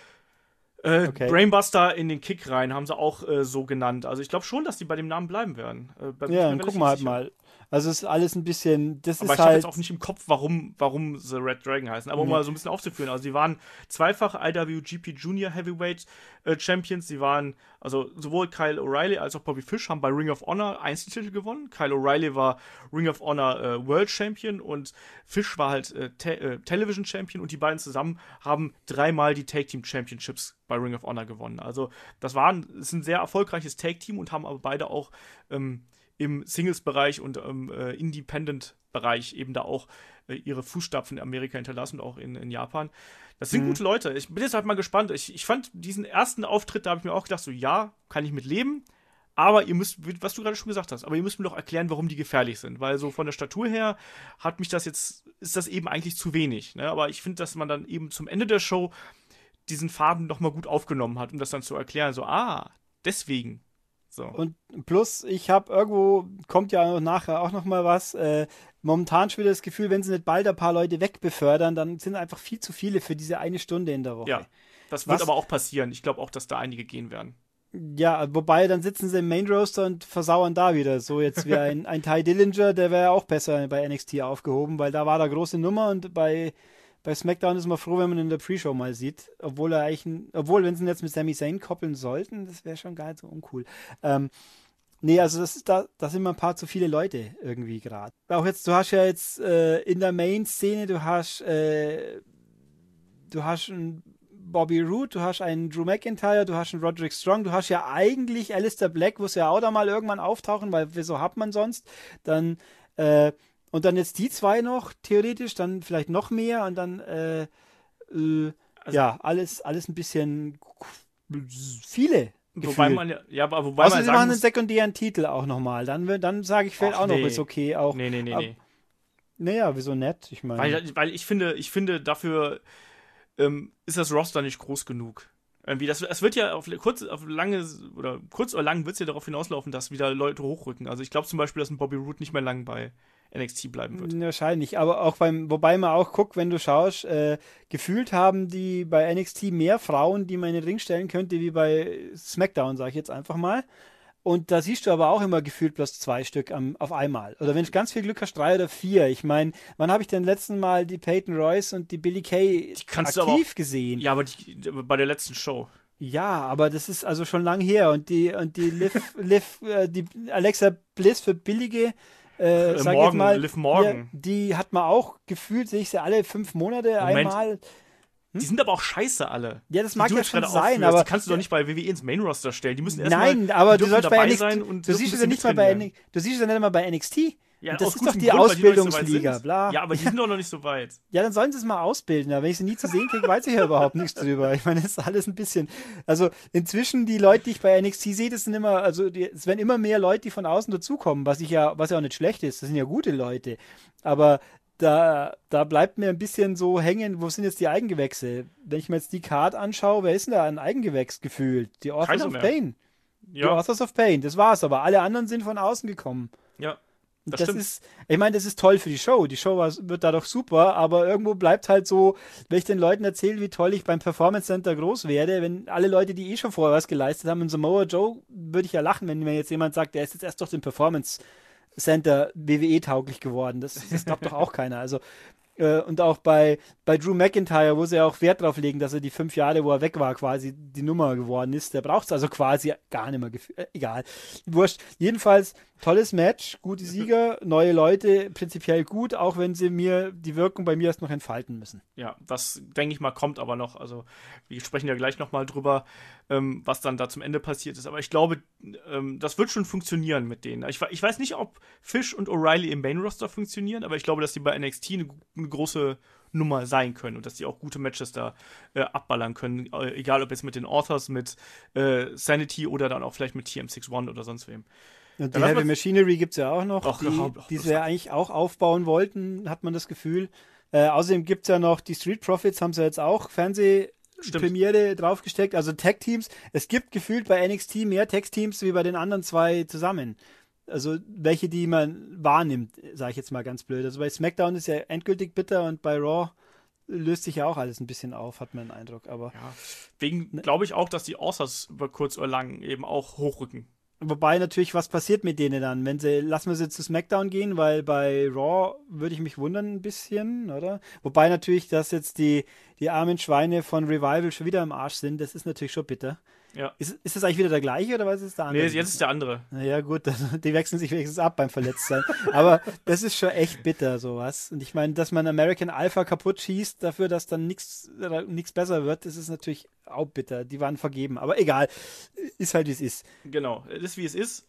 S2: Brainbuster in den Kick rein, haben sie auch so genannt. Also ich glaube schon, dass die bei dem Namen bleiben werden.
S3: Ja, dann gucken wir halt mal. Also es ist alles ein bisschen,
S2: aber ich habe jetzt auch nicht im Kopf, warum sie Red Dragon heißen. Aber um mal so ein bisschen aufzuführen, also sie waren zweifach IWGP Junior Heavyweight Champions. Sie waren, also sowohl Kyle O'Reilly als auch Bobby Fish haben bei Ring of Honor Einzeltitel gewonnen. Kyle O'Reilly war Ring of Honor World Champion und Fish war halt Television Champion und die beiden zusammen haben 3-mal die Tag Team Championships bei Ring of Honor gewonnen. Also das ist ein sehr erfolgreiches Tag Team und haben aber beide auch im Singles-Bereich und im Independent-Bereich eben da auch ihre Fußstapfen in Amerika hinterlassen und auch in Japan. Das sind gute Leute. Ich bin jetzt halt mal gespannt. Ich fand diesen ersten Auftritt, da habe ich mir auch gedacht, so ja, kann ich mit leben, aber ihr müsst, was du gerade schon gesagt hast, aber ihr müsst mir doch erklären, warum die gefährlich sind, weil so von der Statur her ist das eben eigentlich zu wenig. Ne? Aber ich finde, dass man dann eben zum Ende der Show diesen Faden noch mal gut aufgenommen hat, um das dann zu erklären. So, deswegen. So.
S3: Und plus, ich habe irgendwo, kommt ja nachher auch noch mal was, momentan schon wieder das Gefühl, wenn sie nicht bald ein paar Leute wegbefördern, dann sind einfach viel zu viele für diese eine Stunde in der Woche.
S2: Ja, das wird aber auch passieren. Ich glaube auch, dass da einige gehen werden.
S3: Ja, wobei, dann sitzen sie im Main Roster und versauern da wieder. So jetzt wie ein Ty Dillinger, der wäre ja auch besser bei NXT aufgehoben, weil da war da große Nummer und bei SmackDown ist man froh, wenn man ihn in der Pre-Show mal sieht. Obwohl, wenn sie ihn jetzt mit Sami Zayn koppeln sollten, das wäre schon gar nicht so uncool. Nee, also da sind mir ein paar zu viele Leute irgendwie gerade. Auch jetzt, du hast ja jetzt in der Main-Szene, du hast einen Bobby Roode, du hast einen Drew McIntyre, du hast einen Roderick Strong, du hast ja eigentlich Aleister Black, wo sie ja auch da mal irgendwann auftauchen, weil wieso hat man sonst? Dann und dann jetzt die zwei noch, theoretisch, dann vielleicht noch mehr und dann, alles ein bisschen viele Gefühl.
S2: Wobei man
S3: man sie machen einen sekundären Titel auch nochmal. Dann sage ich, fällt auch noch, ist okay. Auch.
S2: Nee.
S3: Naja, wieso nett? Ich meine.
S2: Weil ich finde, dafür ist das Roster nicht groß genug. Irgendwie, es wird ja auf kurz oder lang wird es ja darauf hinauslaufen, dass wieder Leute hochrücken. Also ich glaube zum Beispiel, dass ein Bobby Roode nicht mehr lang bei NXT bleiben wird.
S3: Wahrscheinlich, aber auch wobei man auch guckt, wenn du schaust, gefühlt haben die bei NXT mehr Frauen, die man in den Ring stellen könnte, wie bei SmackDown, sage ich jetzt einfach mal. Und da siehst du aber auch immer gefühlt bloß 2 Stück auf einmal. Oder wenn du ganz viel Glück hast, 3 oder 4. Ich meine, wann habe ich denn letzten Mal die Peyton Royce und die Billie Kay aktiv gesehen?
S2: Ja, aber bei der letzten Show.
S3: Ja, aber das ist also schon lang her. Und die die Alexa Bliss für billige sag jetzt mal,
S2: Liv Morgan.
S3: Die hat man auch gefühlt, sehe ich sie alle 5 Monate einmal.
S2: Die sind aber auch scheiße alle.
S3: Ja, das mag ja schon sein, aber
S2: die kannst du doch nicht bei WWE ins Main Roster stellen. Die müssen
S3: Nein, aber du sollst bei NXT
S2: sein und
S3: du siehst es ja nicht mal bei NXT.
S2: Ja,
S3: und das ist doch die Ausbildungsliga, bla.
S2: Ja, aber die sind doch noch nicht so weit.
S3: Ja, dann sollen sie es mal ausbilden. Aber wenn ich sie nie zu sehen kriege, weiß ich ja überhaupt nichts drüber. Ich meine, das ist alles ein bisschen. Also inzwischen die Leute, die ich bei NXT sehe, das sind immer, es werden immer mehr Leute, die von außen dazukommen, was ja auch nicht schlecht ist. Das sind ja gute Leute. Aber da bleibt mir ein bisschen so hängen, wo sind jetzt die Eigengewächse? Wenn ich mir jetzt die Card anschaue, wer ist denn da ein Eigengewächs gefühlt? Die Authors of Pain. Ja. Die Authors of Pain, das war's, aber alle anderen sind von außen gekommen.
S2: Ja.
S3: Das ist, ich meine, das ist toll für die Show. Die Show wird dadurch super, aber irgendwo bleibt halt so, wenn ich den Leuten erzähle, wie toll ich beim Performance Center groß werde, wenn alle Leute, die schon vorher was geleistet haben, in Samoa Joe, würde ich ja lachen, wenn mir jetzt jemand sagt, der ist jetzt erst durch den Performance Center WWE-tauglich geworden. Das glaubt doch auch keiner. Also, und auch bei Drew McIntyre, wo sie ja auch Wert drauf legen, dass er die 5 Jahre, wo er weg war, quasi die Nummer geworden ist. Der braucht es also quasi gar nicht mehr. Egal. Wurscht. Jedenfalls, tolles Match, gute Sieger, neue Leute, prinzipiell gut, auch wenn sie mir die Wirkung bei mir erst noch entfalten müssen.
S2: Ja, das denke ich mal kommt aber noch. Also wir sprechen ja gleich nochmal drüber, was dann da zum Ende passiert ist. Aber ich glaube, das wird schon funktionieren mit denen. Ich weiß nicht, ob Fish und O'Reilly im Main-Roster funktionieren, aber ich glaube, dass die bei NXT eine große Nummer sein können und dass die auch gute Matches da abballern können. Egal, ob jetzt mit den Authors, mit Sanity oder dann auch vielleicht mit TM61 oder sonst wem.
S3: Und die Heavy Machinery gibt es ja auch noch, die sie ja eigentlich auch aufbauen wollten, hat man das Gefühl. Außerdem gibt es ja noch die Street Profits, haben sie jetzt auch Fernsehpremiere draufgesteckt, also Tag-Teams. Es gibt gefühlt bei NXT mehr Tag-Teams wie bei den anderen 2 zusammen. Also welche, die man wahrnimmt, sage ich jetzt mal ganz blöd. Also bei SmackDown ist ja endgültig bitter und bei Raw löst sich ja auch alles ein bisschen auf, hat man den Eindruck. Aber
S2: ja, deswegen glaube ich auch, dass die Authors über kurz oder lang eben auch hochrücken.
S3: Wobei natürlich, was passiert mit denen dann? Lassen wir sie zu SmackDown gehen, weil bei Raw würde ich mich wundern ein bisschen, oder? Wobei natürlich, dass jetzt die armen Schweine von Revival schon wieder im Arsch sind, das ist natürlich schon bitter.
S2: Ja.
S3: Ist das eigentlich wieder der gleiche oder was ist der andere?
S2: Nee, jetzt ist der andere.
S3: Naja, gut, die wechseln sich wenigstens ab beim Verletztsein. Aber das ist schon echt bitter, sowas. Und ich meine, dass man American Alpha kaputt schießt, dafür, dass dann nichts besser wird, das ist natürlich auch bitter. Die waren vergeben. Aber egal, ist halt, wie es ist.
S2: Genau, es ist, wie es ist.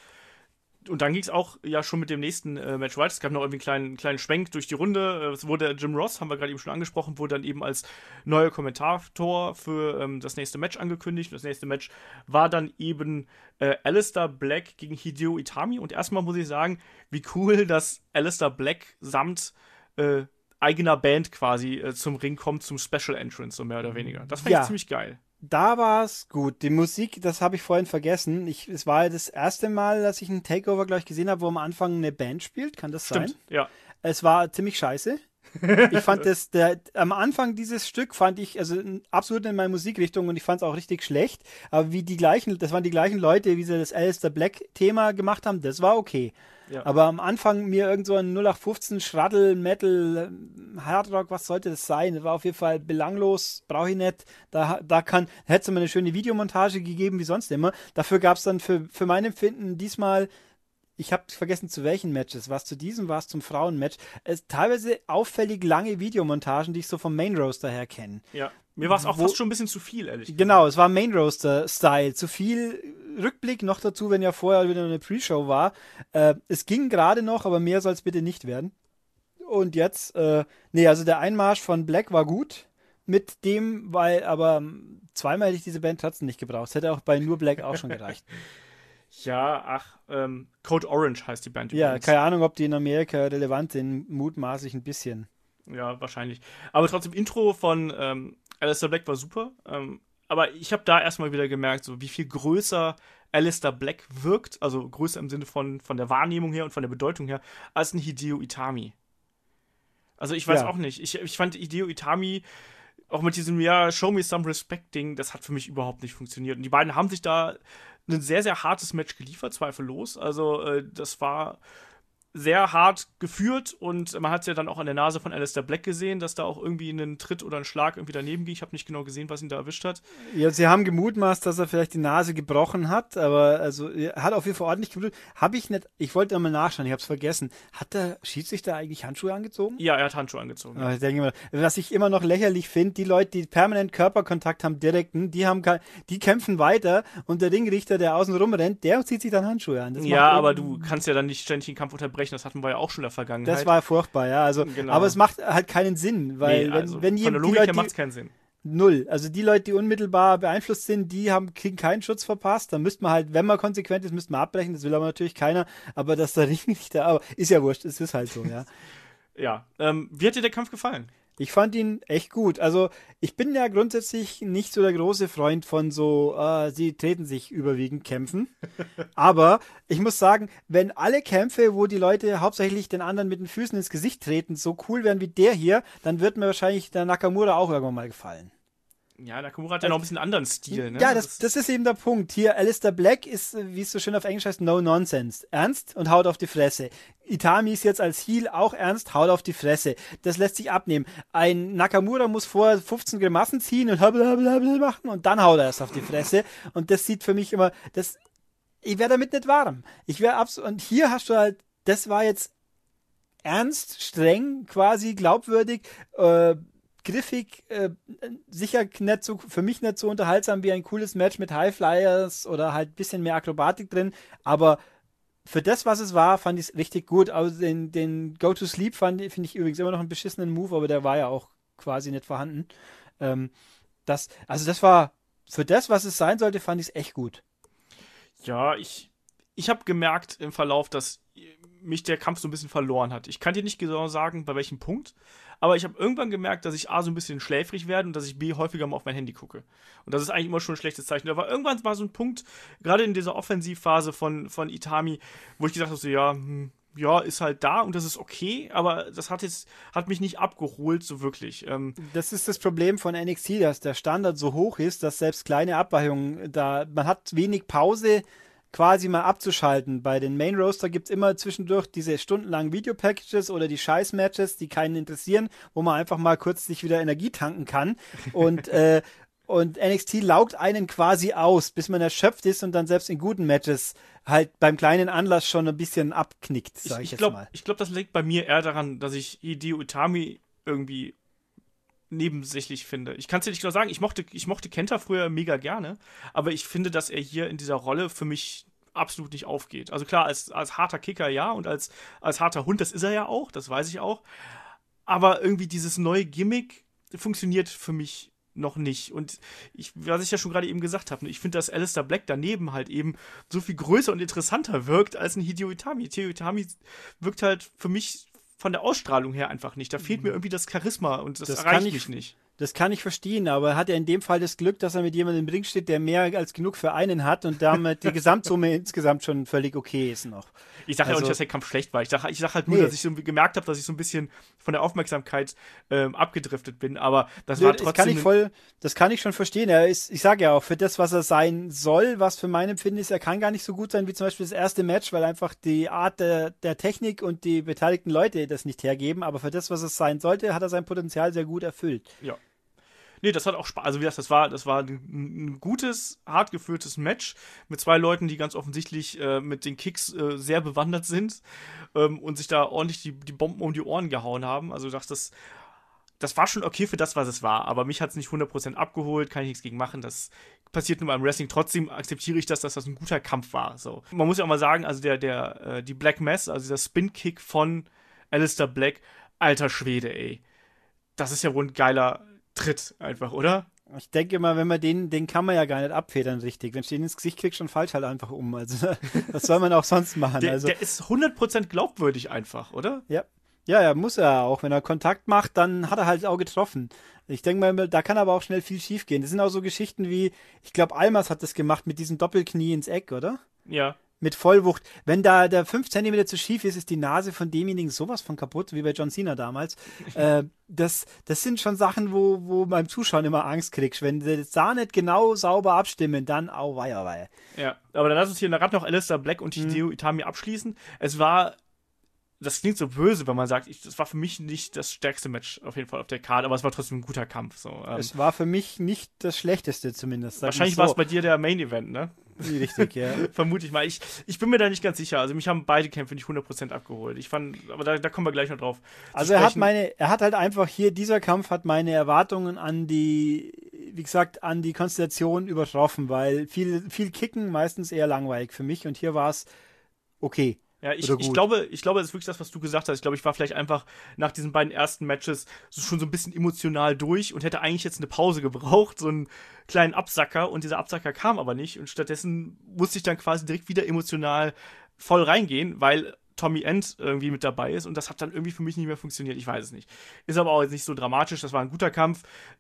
S2: Und dann ging es auch ja schon mit dem nächsten Match weiter. Es gab noch irgendwie einen kleinen Schwenk durch die Runde. Es wurde Jim Ross, haben wir gerade eben schon angesprochen, wurde dann eben als neuer Kommentator für das nächste Match angekündigt. Und das nächste Match war dann eben Aleister Black gegen Hideo Itami. Und erstmal muss ich sagen, wie cool, dass Aleister Black samt eigener Band quasi zum Ring kommt, zum Special Entrance, so mehr oder weniger. Das fand ich ziemlich geil.
S3: Da war es gut. Die Musik, das habe ich vorhin vergessen. Es war das erste Mal, dass ich einen Takeover, glaube ich, gesehen habe, wo am Anfang eine Band spielt. Kann das sein?
S2: Stimmt, ja.
S3: Es war ziemlich scheiße. Ich fand am Anfang dieses Stück fand ich, also absolut in meine Musikrichtung und ich fand es auch richtig schlecht. Aber das waren die gleichen Leute, wie sie das Aleister Black-Thema gemacht haben, das war okay. Ja. Aber am Anfang mir irgend so ein 0815 Schraddel, Metal, Hardrock, was sollte das sein? Das war auf jeden Fall belanglos, brauche ich nicht. Da hätte es mir eine schöne Videomontage gegeben, wie sonst immer. Dafür gab es dann für mein Empfinden diesmal, ich habe vergessen zu welchen Matches, was zu diesem, was zum Frauenmatch, teilweise auffällig lange Videomontagen, die ich so vom Main Roaster her kenne.
S2: Ja, mir war es auch fast schon ein bisschen zu viel, ehrlich gesagt.
S3: Genau, es war Main Roaster-Style, zu viel Rückblick noch dazu, wenn ja vorher wieder eine Pre-Show war. Es ging gerade noch, aber mehr soll es bitte nicht werden. Und jetzt, also der Einmarsch von Black war gut mit dem, aber zweimal hätte ich diese Band trotzdem nicht gebraucht. Es hätte auch bei nur Black auch schon gereicht.
S2: Ja, Code Orange heißt die Band
S3: übrigens. Ja,
S2: übrigens.
S3: Keine Ahnung, ob die in Amerika relevant sind, mutmaßlich ein bisschen.
S2: Ja, wahrscheinlich. Aber trotzdem, Intro von Aleister Black war super. aber ich habe da erstmal wieder gemerkt, so wie viel größer Aleister Black wirkt, also größer im Sinne von der Wahrnehmung her und von der Bedeutung her, als ein Hideo Itami. Also ich weiß auch nicht. Ich fand Hideo Itami auch mit diesem, Show me some respect Ding, das hat für mich überhaupt nicht funktioniert. Und die beiden haben sich da ein sehr, sehr hartes Match geliefert, zweifellos. Also das war sehr hart geführt und man hat es ja dann auch an der Nase von Aleister Black gesehen, dass da auch irgendwie einen Tritt oder ein Schlag irgendwie daneben ging. Ich habe nicht genau gesehen, was ihn da erwischt hat.
S3: Ja, sie haben gemutmaßt, dass er vielleicht die Nase gebrochen hat, aber also er hat auf jeden Fall ordentlich geblutet. Habe ich nicht, ich wollte einmal nachschauen, ich habe es vergessen. Hat der Schiedsrichter eigentlich Handschuhe angezogen?
S2: Ja, er hat Handschuhe angezogen.
S3: Ich denke mal, was ich immer noch lächerlich finde, die Leute, die permanent Körperkontakt haben, direkten, die kämpfen weiter und der Ringrichter, der außen rumrennt, der zieht sich dann Handschuhe an.
S2: Ja, aber du kannst ja dann nicht ständig den Kampf unterbrechen, das hatten wir ja auch schon in der Vergangenheit.
S3: Das war furchtbar, ja. Also,
S2: genau.
S3: Aber es macht halt keinen Sinn, weil wenn
S2: von der Logik her macht es keinen Sinn.
S3: Null. Also die Leute, die unmittelbar beeinflusst sind, kriegen keinen Schutz verpasst. Dann müsste man halt, wenn man konsequent ist, müsste man abbrechen. Das will aber natürlich keiner. Aber dass der Ringrichter, aber ist ja wurscht, es ist halt so, ja.
S2: Ja. Wie hat dir der Kampf gefallen?
S3: Ich fand ihn echt gut. Also ich bin ja grundsätzlich nicht so der große Freund von so, sie treten sich überwiegend Kämpfen. Aber ich muss sagen, wenn alle Kämpfe, wo die Leute hauptsächlich den anderen mit den Füßen ins Gesicht treten, so cool wären wie der hier, dann wird mir wahrscheinlich der Nakamura auch irgendwann mal gefallen.
S2: Ja, Nakamura hat ja noch ein bisschen anderen Stil, ne?
S3: Ja, das ist eben der Punkt. Hier, Aleister Black ist, wie es so schön auf Englisch heißt, no nonsense. Ernst und haut auf die Fresse. Itami ist jetzt als Heel auch ernst, haut auf die Fresse. Das lässt sich abnehmen. Ein Nakamura muss vorher 15 Grimassen ziehen und blablabla machen und dann haut er erst auf die Fresse. Und das sieht für mich immer, ich wäre damit nicht warm. Und hier hast du halt, das war jetzt ernst, streng, quasi glaubwürdig, griffig, sicher nicht so, für mich nicht so unterhaltsam wie ein cooles Match mit Highflyers oder halt ein bisschen mehr Akrobatik drin, aber für das, was es war, fand ich es richtig gut. Also den Go to Sleep finde ich übrigens immer noch einen beschissenen Move, aber der war ja auch quasi nicht vorhanden. Das war, für das, was es sein sollte, fand ich es echt gut.
S2: Ja, ich habe gemerkt im Verlauf, dass mich der Kampf so ein bisschen verloren hat. Ich kann dir nicht genau sagen, bei welchem Punkt, aber ich habe irgendwann gemerkt, dass ich A, so ein bisschen schläfrig werde und dass ich B, häufiger mal auf mein Handy gucke. Und das ist eigentlich immer schon ein schlechtes Zeichen. Aber irgendwann war so ein Punkt, gerade in dieser Offensivphase von Itami, wo ich gesagt habe, so, ja, ist halt da und das ist okay, aber das hat mich nicht abgeholt, so wirklich.
S3: Das ist das Problem von NXT, dass der Standard so hoch ist, dass selbst kleine Abweichungen man hat wenig Pause, quasi mal abzuschalten. Bei den Main Roster gibt es immer zwischendurch diese stundenlangen Video-Packages oder die Scheiß-Matches, die keinen interessieren, wo man einfach mal kurz sich wieder Energie tanken kann. Und NXT laugt einen quasi aus, bis man erschöpft ist und dann selbst in guten Matches halt beim kleinen Anlass schon ein bisschen abknickt, sag ich jetzt mal. Ich
S2: glaube, das liegt bei mir eher daran, dass ich Hideo Itami irgendwie nebensächlich finde. Ich kann es dir nicht genau sagen, ich mochte Kenta früher mega gerne, aber ich finde, dass er hier in dieser Rolle für mich absolut nicht aufgeht. Also klar, als harter Kicker ja und als harter Hund, das ist er ja auch, das weiß ich auch, aber irgendwie dieses neue Gimmick funktioniert für mich noch nicht. Und was ich ja schon gerade eben gesagt habe, ich finde, dass Aleister Black daneben halt eben so viel größer und interessanter wirkt als ein Hideo Itami. Hideo Itami wirkt halt für mich von der Ausstrahlung her einfach nicht. Da fehlt mir irgendwie das Charisma und das erreicht mich nicht.
S3: Das kann ich verstehen, aber er hat ja in dem Fall das Glück, dass er mit jemandem im Ring steht, der mehr als genug für einen hat und damit die Gesamtsumme insgesamt schon völlig okay ist noch.
S2: Ich sage ja auch nicht, dass der Kampf schlecht war. Ich sag halt nur, dass ich so gemerkt habe, dass ich so ein bisschen von der Aufmerksamkeit abgedriftet bin, aber das war trotzdem...
S3: Das kann ich schon verstehen. Ich sage ja auch, für das, was er sein soll, was für mein Empfinden ist, er kann gar nicht so gut sein wie zum Beispiel das erste Match, weil einfach die Art der Technik und die beteiligten Leute das nicht hergeben, aber für das, was es sein sollte, hat er sein Potenzial sehr gut erfüllt.
S2: Ja. Nee, das hat auch Spaß. Also wie gesagt, das war ein gutes, hart geführtes Match mit zwei Leuten, die ganz offensichtlich mit den Kicks sehr bewandert sind und sich da ordentlich die Bomben um die Ohren gehauen haben. Also das war schon okay für das, was es war. Aber mich hat es nicht 100% abgeholt, kann ich nichts gegen machen. Das passiert nur beim Wrestling. Trotzdem akzeptiere ich dass das ein guter Kampf war. So. Man muss ja auch mal sagen, also die Black Mass, also dieser Spin-Kick von Aleister Black, alter Schwede, ey. Das ist ja wohl ein geiler Tritt einfach, oder?
S3: Ich denke mal, wenn man den kann man ja gar nicht abfedern richtig. Wenn du den ins Gesicht kriegst, schon falsch halt einfach um. Also, was soll man auch sonst machen?
S2: Der ist 100% glaubwürdig einfach, oder?
S3: Ja. Ja, muss er auch. Wenn er Kontakt macht, dann hat er halt auch getroffen. Ich denke mal, da kann aber auch schnell viel schief gehen. Das sind auch so Geschichten wie, ich glaube, Almas hat das gemacht mit diesem Doppelknie ins Eck, oder?
S2: Ja.
S3: Mit Vollwucht. Wenn da der 5 Zentimeter zu schief ist, ist die Nase von demjenigen sowas von kaputt, wie bei John Cena damals. Das sind schon Sachen, wo beim Zuschauen immer Angst kriegst. Wenn sie das da nicht genau sauber abstimmen, dann auweia.
S2: Ja, aber dann lass uns hier gerade noch Aleister Black und Hideo Itami abschließen. Es war, das klingt so böse, wenn man sagt, das war für mich nicht das stärkste Match auf jeden Fall auf der Karte, aber es war trotzdem ein guter Kampf. So.
S3: Es war für mich nicht das Schlechteste zumindest.
S2: Wahrscheinlich war es bei dir der Main Event, ne?
S3: Richtig, ja.
S2: Vermute ich mal. Ich bin mir da nicht ganz sicher. Also mich haben beide Kämpfe nicht 100% abgeholt. Ich fand, aber da kommen wir gleich noch drauf.
S3: Also er hat halt einfach hier, dieser Kampf hat meine Erwartungen an die Konstellation übertroffen, weil viel Kicken meistens eher langweilig für mich und hier war es okay.
S2: Ja, ich glaube, das ist wirklich das, was du gesagt hast. Ich glaube, ich war vielleicht einfach nach diesen beiden ersten Matches schon so ein bisschen emotional durch und hätte eigentlich jetzt eine Pause gebraucht, so einen kleinen Absacker. Und dieser Absacker kam aber nicht. Und stattdessen musste ich dann quasi direkt wieder emotional voll reingehen, weil Tommy End irgendwie mit dabei ist. Und das hat dann irgendwie für mich nicht mehr funktioniert. Ich weiß es nicht. Ist aber auch jetzt nicht so dramatisch. Das war ein guter Kampf.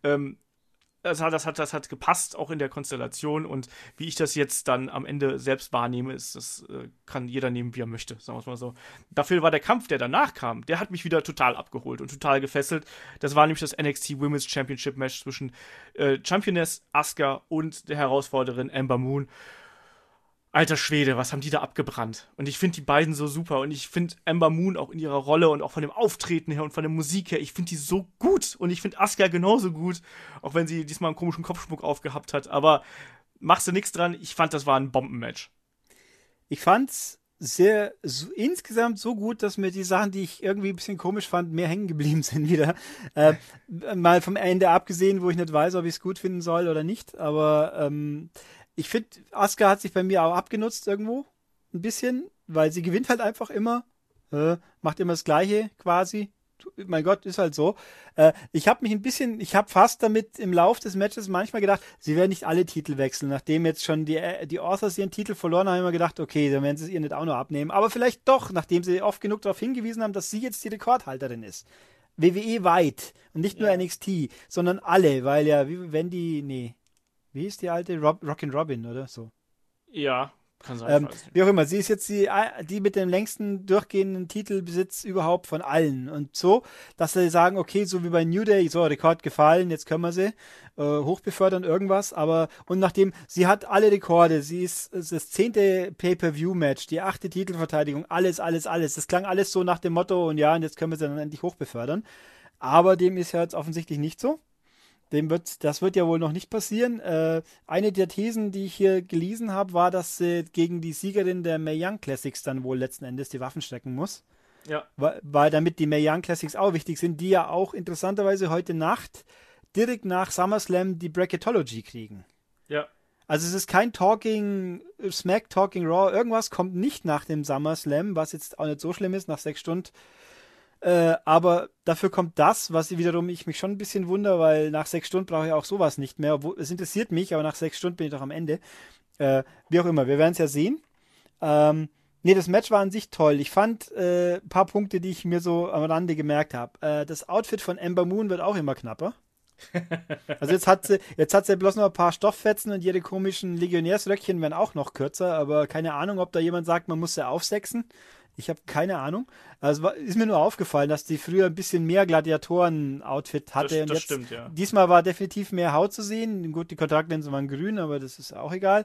S2: Das hat gepasst, auch in der Konstellation, und wie ich das jetzt dann am Ende selbst wahrnehme, das kann jeder nehmen, wie er möchte, sagen wir es mal so. Dafür war der Kampf, der danach kam, der hat mich wieder total abgeholt und total gefesselt. Das war nämlich das NXT Women's Championship Match zwischen Championess Asuka und der Herausforderin Ember Moon. Alter Schwede, was haben die da abgebrannt? Und ich finde die beiden so super. Und ich finde Ember Moon auch in ihrer Rolle und auch von dem Auftreten her und von der Musik her, ich finde die so gut. Und ich finde Asuka genauso gut, auch wenn sie diesmal einen komischen Kopfschmuck aufgehabt hat. Aber machst du nichts dran, ich fand, das war ein Bombenmatch.
S3: Ich fand's insgesamt so gut, dass mir die Sachen, die ich irgendwie ein bisschen komisch fand, mehr hängen geblieben sind wieder. Mal vom Ende abgesehen, wo ich nicht weiß, ob ich es gut finden soll oder nicht. Aber ich finde, Asuka hat sich bei mir auch abgenutzt irgendwo. Ein bisschen, weil sie gewinnt halt einfach immer. Macht immer das Gleiche quasi. Mein Gott, ist halt so. Ich habe fast damit im Lauf des Matches manchmal gedacht, sie werden nicht alle Titel wechseln. Nachdem jetzt schon die Authors ihren Titel verloren haben, habe ich mir gedacht, okay, dann werden sie es ihr nicht auch noch abnehmen. Aber vielleicht doch, nachdem sie oft genug darauf hingewiesen haben, dass sie jetzt die Rekordhalterin ist. WWE weit. Und nicht nur NXT, sondern alle, weil ja, wie ist die alte? Rockin' Robin, oder so?
S2: Ja, kann sein.
S3: Wie auch immer, sie ist jetzt die mit dem längsten durchgehenden Titelbesitz überhaupt von allen. Und so, dass sie sagen, okay, so wie bei New Day, so, Rekord gefallen, jetzt können wir sie hochbefördern, irgendwas. Und nachdem, sie hat alle Rekorde, sie ist das 10. Pay-Per-View-Match, die 8. Titelverteidigung, alles. Das klang alles so nach dem Motto, und jetzt können wir sie dann endlich hochbefördern. Aber dem ist ja jetzt offensichtlich nicht so. Das wird ja wohl noch nicht passieren. Eine der Thesen, die ich hier gelesen habe, war, dass sie gegen die Siegerin der Mae Young Classics dann wohl letzten Endes die Waffen strecken muss.
S2: Ja.
S3: Weil damit die Mae Young Classics auch wichtig sind, die ja auch interessanterweise heute Nacht direkt nach SummerSlam die Bracketology kriegen.
S2: Ja.
S3: Also es ist kein Smack, Talking Raw, irgendwas kommt nicht nach dem SummerSlam, was jetzt auch nicht so schlimm ist, nach 6 Stunden. Aber dafür kommt das, was wiederum ich mich schon ein bisschen wundere, weil nach 6 Stunden brauche ich auch sowas nicht mehr. Es interessiert mich, aber nach 6 Stunden bin ich doch am Ende. Wie auch immer, wir werden es ja sehen. Das Match war an sich toll. Ich fand ein paar Punkte, die ich mir so am Rande gemerkt habe. Das Outfit von Ember Moon wird auch immer knapper. Also jetzt hat sie bloß noch ein paar Stofffetzen und ihre komischen Legionärsröckchen werden auch noch kürzer, aber keine Ahnung, ob da jemand sagt, man muss sie aufsechsen. Ich habe keine Ahnung. Also ist mir nur aufgefallen, dass die früher ein bisschen mehr Gladiatoren-Outfit hatte.
S2: Das stimmt, ja.
S3: Diesmal war definitiv mehr Haut zu sehen. Gut, die Kontaktlinsen waren grün, aber das ist auch egal.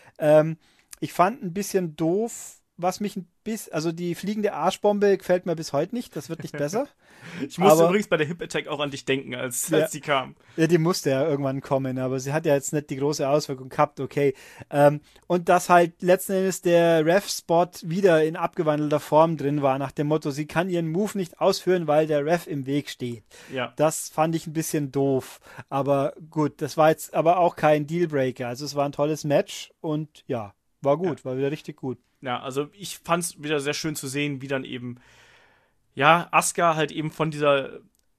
S3: Ich fand ein bisschen doof, also die fliegende Arschbombe gefällt mir bis heute nicht. Das wird nicht besser.
S2: Ich musste übrigens bei der Hip Attack auch an dich denken, als die kam.
S3: Ja, die musste ja irgendwann kommen, aber sie hat ja jetzt nicht die große Auswirkung gehabt, okay. Und dass halt letzten Endes der Ref-Spot wieder in abgewandelter Form drin war, nach dem Motto, sie kann ihren Move nicht ausführen, weil der Ref im Weg steht.
S2: Ja.
S3: Das fand ich ein bisschen doof. Aber gut, das war jetzt aber auch kein Dealbreaker. Also es war ein tolles Match und ja, war gut, war wieder richtig gut.
S2: Ja, also ich fand es wieder sehr schön zu sehen, wie dann eben, Asuka halt eben von dieser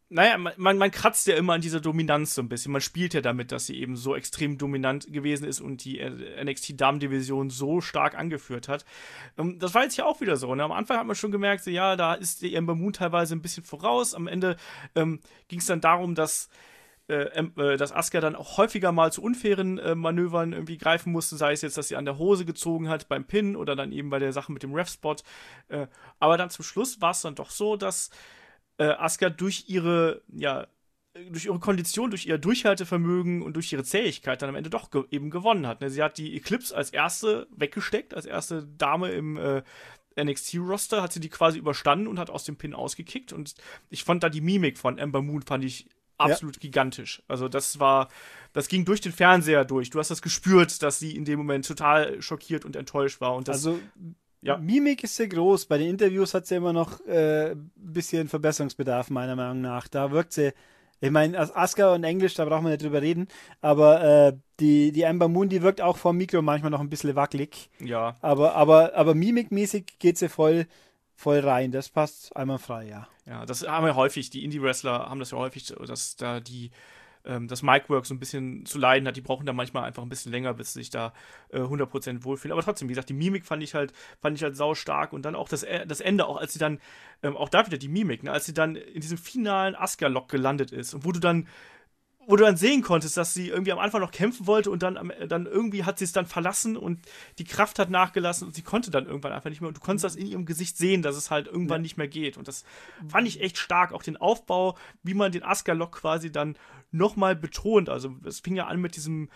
S2: naja, man kratzt ja immer an dieser Dominanz so ein bisschen. Man spielt ja damit, dass sie eben so extrem dominant gewesen ist und die NXT-Damen-Division so stark angeführt hat. Das war jetzt hier auch wieder so. Ne? Am Anfang hat man schon gemerkt, so, ja, da ist die Ember Moon teilweise ein bisschen voraus. Am Ende ging es dann darum, dass Asuka dann auch häufiger mal zu unfairen Manövern irgendwie greifen musste, sei es jetzt, dass sie an der Hose gezogen hat beim Pin oder dann eben bei der Sache mit dem Ref-Spot. Aber dann zum Schluss war es dann doch so, dass Asuka durch ihre Kondition, durch ihr Durchhaltevermögen und durch ihre Zähigkeit dann am Ende doch eben gewonnen hat. Ne? Sie hat die Eclipse als erste weggesteckt, als erste Dame im NXT-Roster, hat sie die quasi überstanden und hat aus dem Pin ausgekickt. Und ich fand da die Mimik von Ember Moon, fand ich absolut gigantisch. Also das ging durch den Fernseher durch. Du hast das gespürt, dass sie in dem Moment total schockiert und enttäuscht war. Und das,
S3: Mimik ist sehr groß. Bei den Interviews hat sie immer noch ein bisschen Verbesserungsbedarf, meiner Meinung nach. Da wirkt sie, ich meine, Asuka und Englisch, da brauchen wir nicht drüber reden, aber die Ember Moon, die wirkt auch vor dem Mikro manchmal noch ein bisschen wackelig.
S2: Ja.
S3: Aber mimikmäßig geht sie voll rein. Das passt einwandfrei, ja.
S2: Ja, das haben wir häufig, die Indie-Wrestler haben das ja häufig, dass da das Micwork so ein bisschen zu leiden hat. Die brauchen da manchmal einfach ein bisschen länger, bis sie sich da 100% wohlfühlen. Aber trotzdem, wie gesagt, die Mimik fand ich halt sau stark. Und dann auch das Ende, auch als sie dann, auch da wieder die Mimik, ne, als sie dann in diesem finalen Asuka-Lock gelandet ist und wo du dann sehen konntest, dass sie irgendwie am Anfang noch kämpfen wollte und dann irgendwie hat sie es dann verlassen und die Kraft hat nachgelassen und sie konnte dann irgendwann einfach nicht mehr. Und du konntest das in ihrem Gesicht sehen, dass es halt irgendwann nicht mehr geht. Und das fand ich echt stark. Auch den Aufbau, wie man den Asuka-Lock quasi dann nochmal betont. Also es fing ja an mit diesem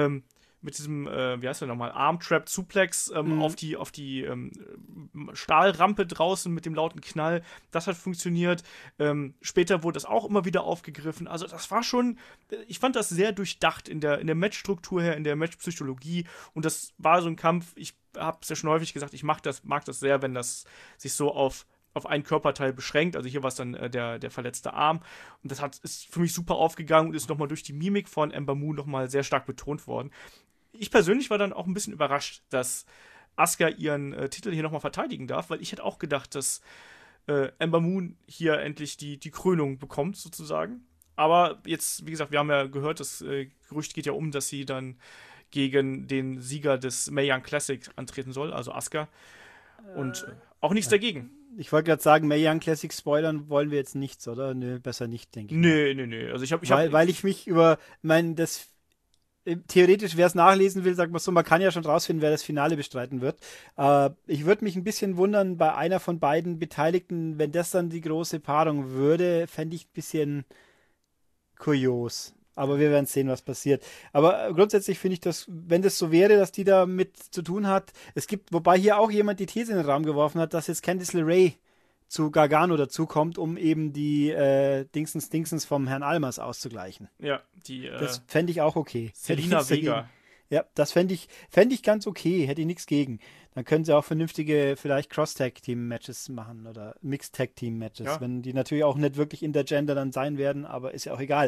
S2: wie heißt der nochmal, Arm-Trap-Suplex auf die Stahlrampe draußen mit dem lauten Knall. Das hat funktioniert. Später wurde das auch immer wieder aufgegriffen. Also das war schon, ich fand das sehr durchdacht in der Matchstruktur her, in der Matchpsychologie. Und das war so ein Kampf, ich habe es ja schon häufig gesagt, ich mag das sehr, wenn das sich so auf einen Körperteil beschränkt. Also hier war es dann der verletzte Arm. Und das ist für mich super aufgegangen und ist nochmal durch die Mimik von Ember Moon nochmal sehr stark betont worden. Ich persönlich war dann auch ein bisschen überrascht, dass Asuka ihren Titel hier nochmal verteidigen darf, weil ich hätte auch gedacht, dass Ember Moon hier endlich die Krönung bekommt, sozusagen. Aber jetzt, wie gesagt, wir haben ja gehört, das Gerücht geht ja um, dass sie dann gegen den Sieger des Mae Young Classic antreten soll, also Asuka. Und auch nichts dagegen.
S3: Ich wollte gerade sagen, Mae Young Classic spoilern wollen wir jetzt nichts, oder? Nö, besser nicht, denke ich.
S2: Nee. Also
S3: weil ich mich theoretisch, wer es nachlesen will, sagt man so, man kann ja schon rausfinden, wer das Finale bestreiten wird. Ich würde mich ein bisschen wundern, bei einer von beiden Beteiligten, wenn das dann die große Paarung würde, fände ich ein bisschen kurios. Aber wir werden sehen, was passiert. Aber grundsätzlich finde ich das, wenn das so wäre, dass die da mit zu tun hat, wobei hier auch jemand die These in den Raum geworfen hat, dass jetzt Candice LeRae zu Gargano dazukommt, um eben die Dingsens vom Herrn Almas auszugleichen.
S2: Ja,
S3: das fände ich auch okay.
S2: Selina Vega.
S3: Ja, das fände ich ganz okay, hätte ich nichts gegen. Dann können sie auch vernünftige, vielleicht Cross-Tag-Team-Matches machen oder Mixed-Tag-Team-Matches, wenn die natürlich auch nicht wirklich intergender dann sein werden, aber ist ja auch egal.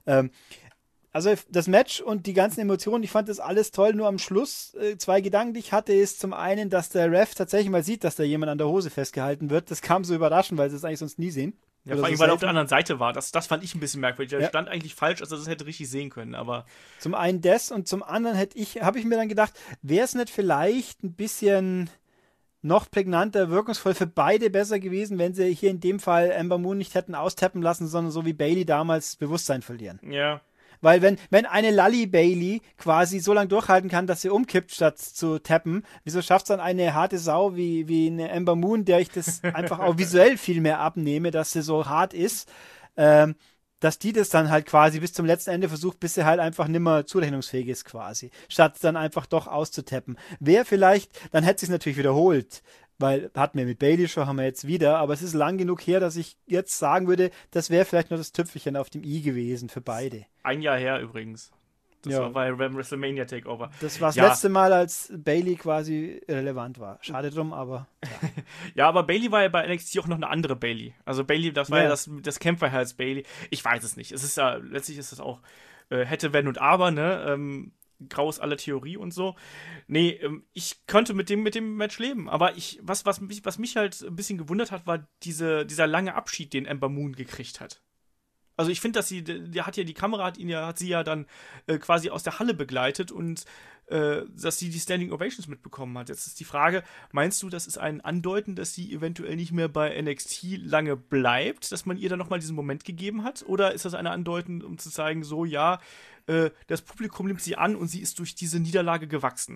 S3: Also das Match und die ganzen Emotionen, ich fand das alles toll, nur am Schluss 2 Gedanken, die ich hatte, ist zum einen, dass der Ref tatsächlich mal sieht, dass da jemand an der Hose festgehalten wird. Das kam so überraschend, weil sie es eigentlich sonst nie sehen.
S2: Ja, vor allem, weil er auf der anderen Seite war. Das fand ich ein bisschen merkwürdig. Der stand eigentlich falsch, also das hätte richtig sehen können, aber...
S3: Zum einen das und zum anderen habe ich mir dann gedacht, wäre es nicht vielleicht ein bisschen noch prägnanter, wirkungsvoll für beide besser gewesen, wenn sie hier in dem Fall Ember Moon nicht hätten austappen lassen, sondern so wie Bayley damals Bewusstsein verlieren.
S2: Ja.
S3: Weil wenn eine Lally Bayley quasi so lange durchhalten kann, dass sie umkippt, statt zu tappen, wieso schafft es dann eine harte Sau wie eine Ember Moon, der ich das einfach auch visuell viel mehr abnehme, dass sie so hart ist, dass die das dann halt quasi bis zum letzten Ende versucht, bis sie halt einfach nimmer zurechnungsfähig ist quasi, statt dann einfach doch auszutappen. Wäre vielleicht, dann hätte sie es natürlich wiederholt, weil hatten wir mit Bayley schon, haben wir jetzt wieder, aber es ist lang genug her, dass ich jetzt sagen würde, das wäre vielleicht nur das Tüpfelchen auf dem i gewesen für beide.
S2: 1 Jahr her übrigens. Das war bei WrestleMania Takeover.
S3: Das war das letzte Mal, als Bayley quasi relevant war. Schade drum, aber... Ja.
S2: Ja, aber Bayley war ja bei NXT auch noch eine andere Bayley. Also Bayley, das war ja das Kämpferherz Bayley. Ich weiß es nicht. Es ist ja, letztlich ist es auch hätte, wenn und aber, ne? Graus aller Theorie und so. Nee, ich könnte mit dem Match leben. Aber was mich halt ein bisschen gewundert hat, war dieser lange Abschied, den Ember Moon gekriegt hat. Also ich finde, dass die Kamera hat sie ja dann quasi aus der Halle begleitet und dass sie die Standing Ovations mitbekommen hat. Jetzt ist die Frage, meinst du, das ist ein Andeuten, dass sie eventuell nicht mehr bei NXT lange bleibt, dass man ihr dann nochmal diesen Moment gegeben hat? Oder ist das eine Andeuten, um zu zeigen, so ja, das Publikum nimmt sie an und sie ist durch diese Niederlage gewachsen?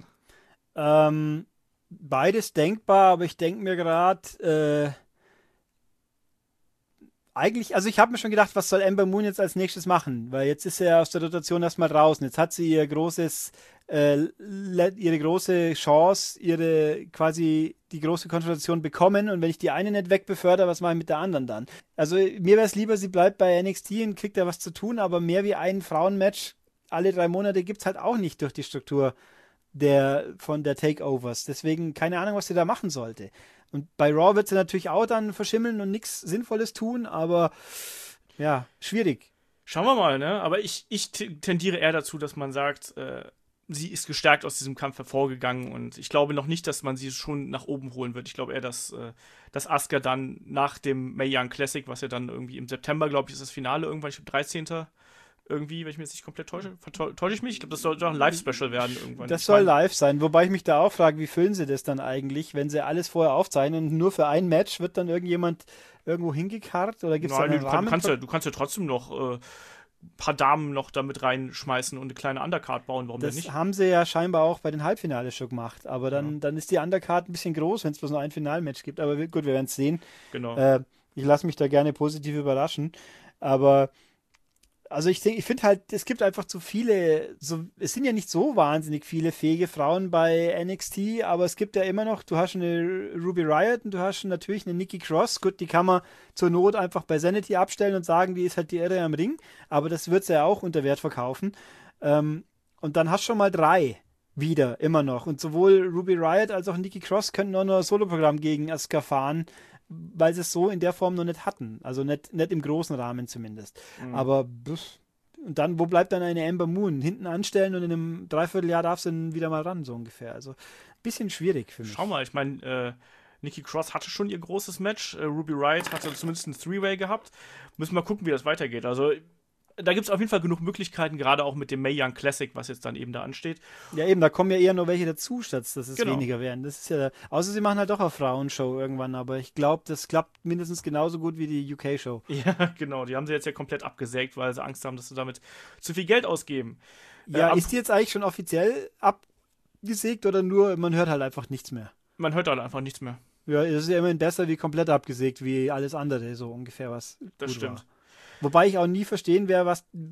S3: Beides denkbar, aber ich denke mir gerade, eigentlich, also ich habe mir schon gedacht, was soll Ember Moon jetzt als nächstes machen? Weil jetzt ist sie ja aus der Rotation erstmal draußen. Jetzt hat sie ihre große Chance, quasi die große Konfrontation bekommen. Und wenn ich die eine nicht wegbefördere, was mache ich mit der anderen dann? Also mir wäre es lieber, sie bleibt bei NXT und kriegt da was zu tun, aber mehr wie ein Frauenmatch alle 3 Monate gibt es halt auch nicht durch die Struktur von der Takeovers. Deswegen keine Ahnung, was sie da machen sollte. Und bei Raw wird sie natürlich auch dann verschimmeln und nichts Sinnvolles tun, aber ja, schwierig.
S2: Schauen wir mal, ne? Aber ich tendiere eher dazu, dass man sagt, sie ist gestärkt aus diesem Kampf hervorgegangen und ich glaube noch nicht, dass man sie schon nach oben holen wird. Ich glaube eher, dass Asuka dann nach dem Mae Young Classic, was ja dann irgendwie im September, glaube ich, ist das Finale irgendwann, ich glaube 13. Irgendwie, wenn ich mir jetzt nicht komplett täusche. Täusche ich mich? Ich glaube, das soll doch ein Live-Special werden irgendwann.
S3: Das soll live sein, wobei ich mich da auch frage, wie füllen sie das dann eigentlich, wenn sie alles vorher aufzeichnen und nur für ein Match wird dann irgendjemand irgendwo hingekarrt oder gibt es da einen Rahmen?
S2: Du kannst ja trotzdem noch ein paar Damen noch damit reinschmeißen und eine kleine Undercard bauen, warum denn nicht?
S3: Das haben sie ja scheinbar auch bei den Halbfinales schon gemacht, aber dann ist die Undercard ein bisschen groß, wenn es bloß nur ein Finalmatch gibt, aber gut, wir werden es sehen.
S2: Genau.
S3: Ich lasse mich da gerne positiv überraschen, aber also ich finde halt, es gibt einfach zu viele, es sind ja nicht so wahnsinnig viele fähige Frauen bei NXT, aber es gibt ja immer noch, du hast eine Ruby Riott und du hast natürlich eine Nikki Cross, gut, die kann man zur Not einfach bei Sanity abstellen und sagen, die ist halt die Irre am Ring, aber das wird sie ja auch unter Wert verkaufen. Und dann hast du schon mal 3 wieder, immer noch. Und sowohl Ruby Riott als auch Nikki Cross könnten auch noch ein Soloprogramm gegen Asuka fahren, weil sie es so in der Form noch nicht hatten. Also nicht im großen Rahmen zumindest. Aber und dann, wo bleibt dann eine Ember Moon? Hinten anstellen und in einem Dreivierteljahr darf sie dann wieder mal ran, so ungefähr. Also ein bisschen schwierig für mich.
S2: Schau mal, ich meine, Nikki Cross hatte schon ihr großes Match. Ruby Riott hatte zumindest ein Three-Way gehabt. Müssen wir mal gucken, wie das weitergeht. Also da gibt es auf jeden Fall genug Möglichkeiten, gerade auch mit dem Mae Young Classic, was jetzt dann eben da ansteht.
S3: Ja, eben, da kommen ja eher nur welche dazu, statt dass es weniger werden. Das ist ja, außer sie machen halt doch eine Frauenshow irgendwann, aber ich glaube, das klappt mindestens genauso gut wie die UK-Show.
S2: Ja, genau, die haben sie jetzt ja komplett abgesägt, weil sie Angst haben, dass sie damit zu viel Geld ausgeben.
S3: Ja, ist die jetzt eigentlich schon offiziell abgesägt oder nur, man hört halt einfach nichts mehr?
S2: Man hört halt einfach nichts mehr.
S3: Ja, das ist ja immerhin besser wie komplett abgesägt, wie alles andere, so ungefähr was.
S2: Das stimmt.
S3: War. Wobei ich auch nie verstehen werde,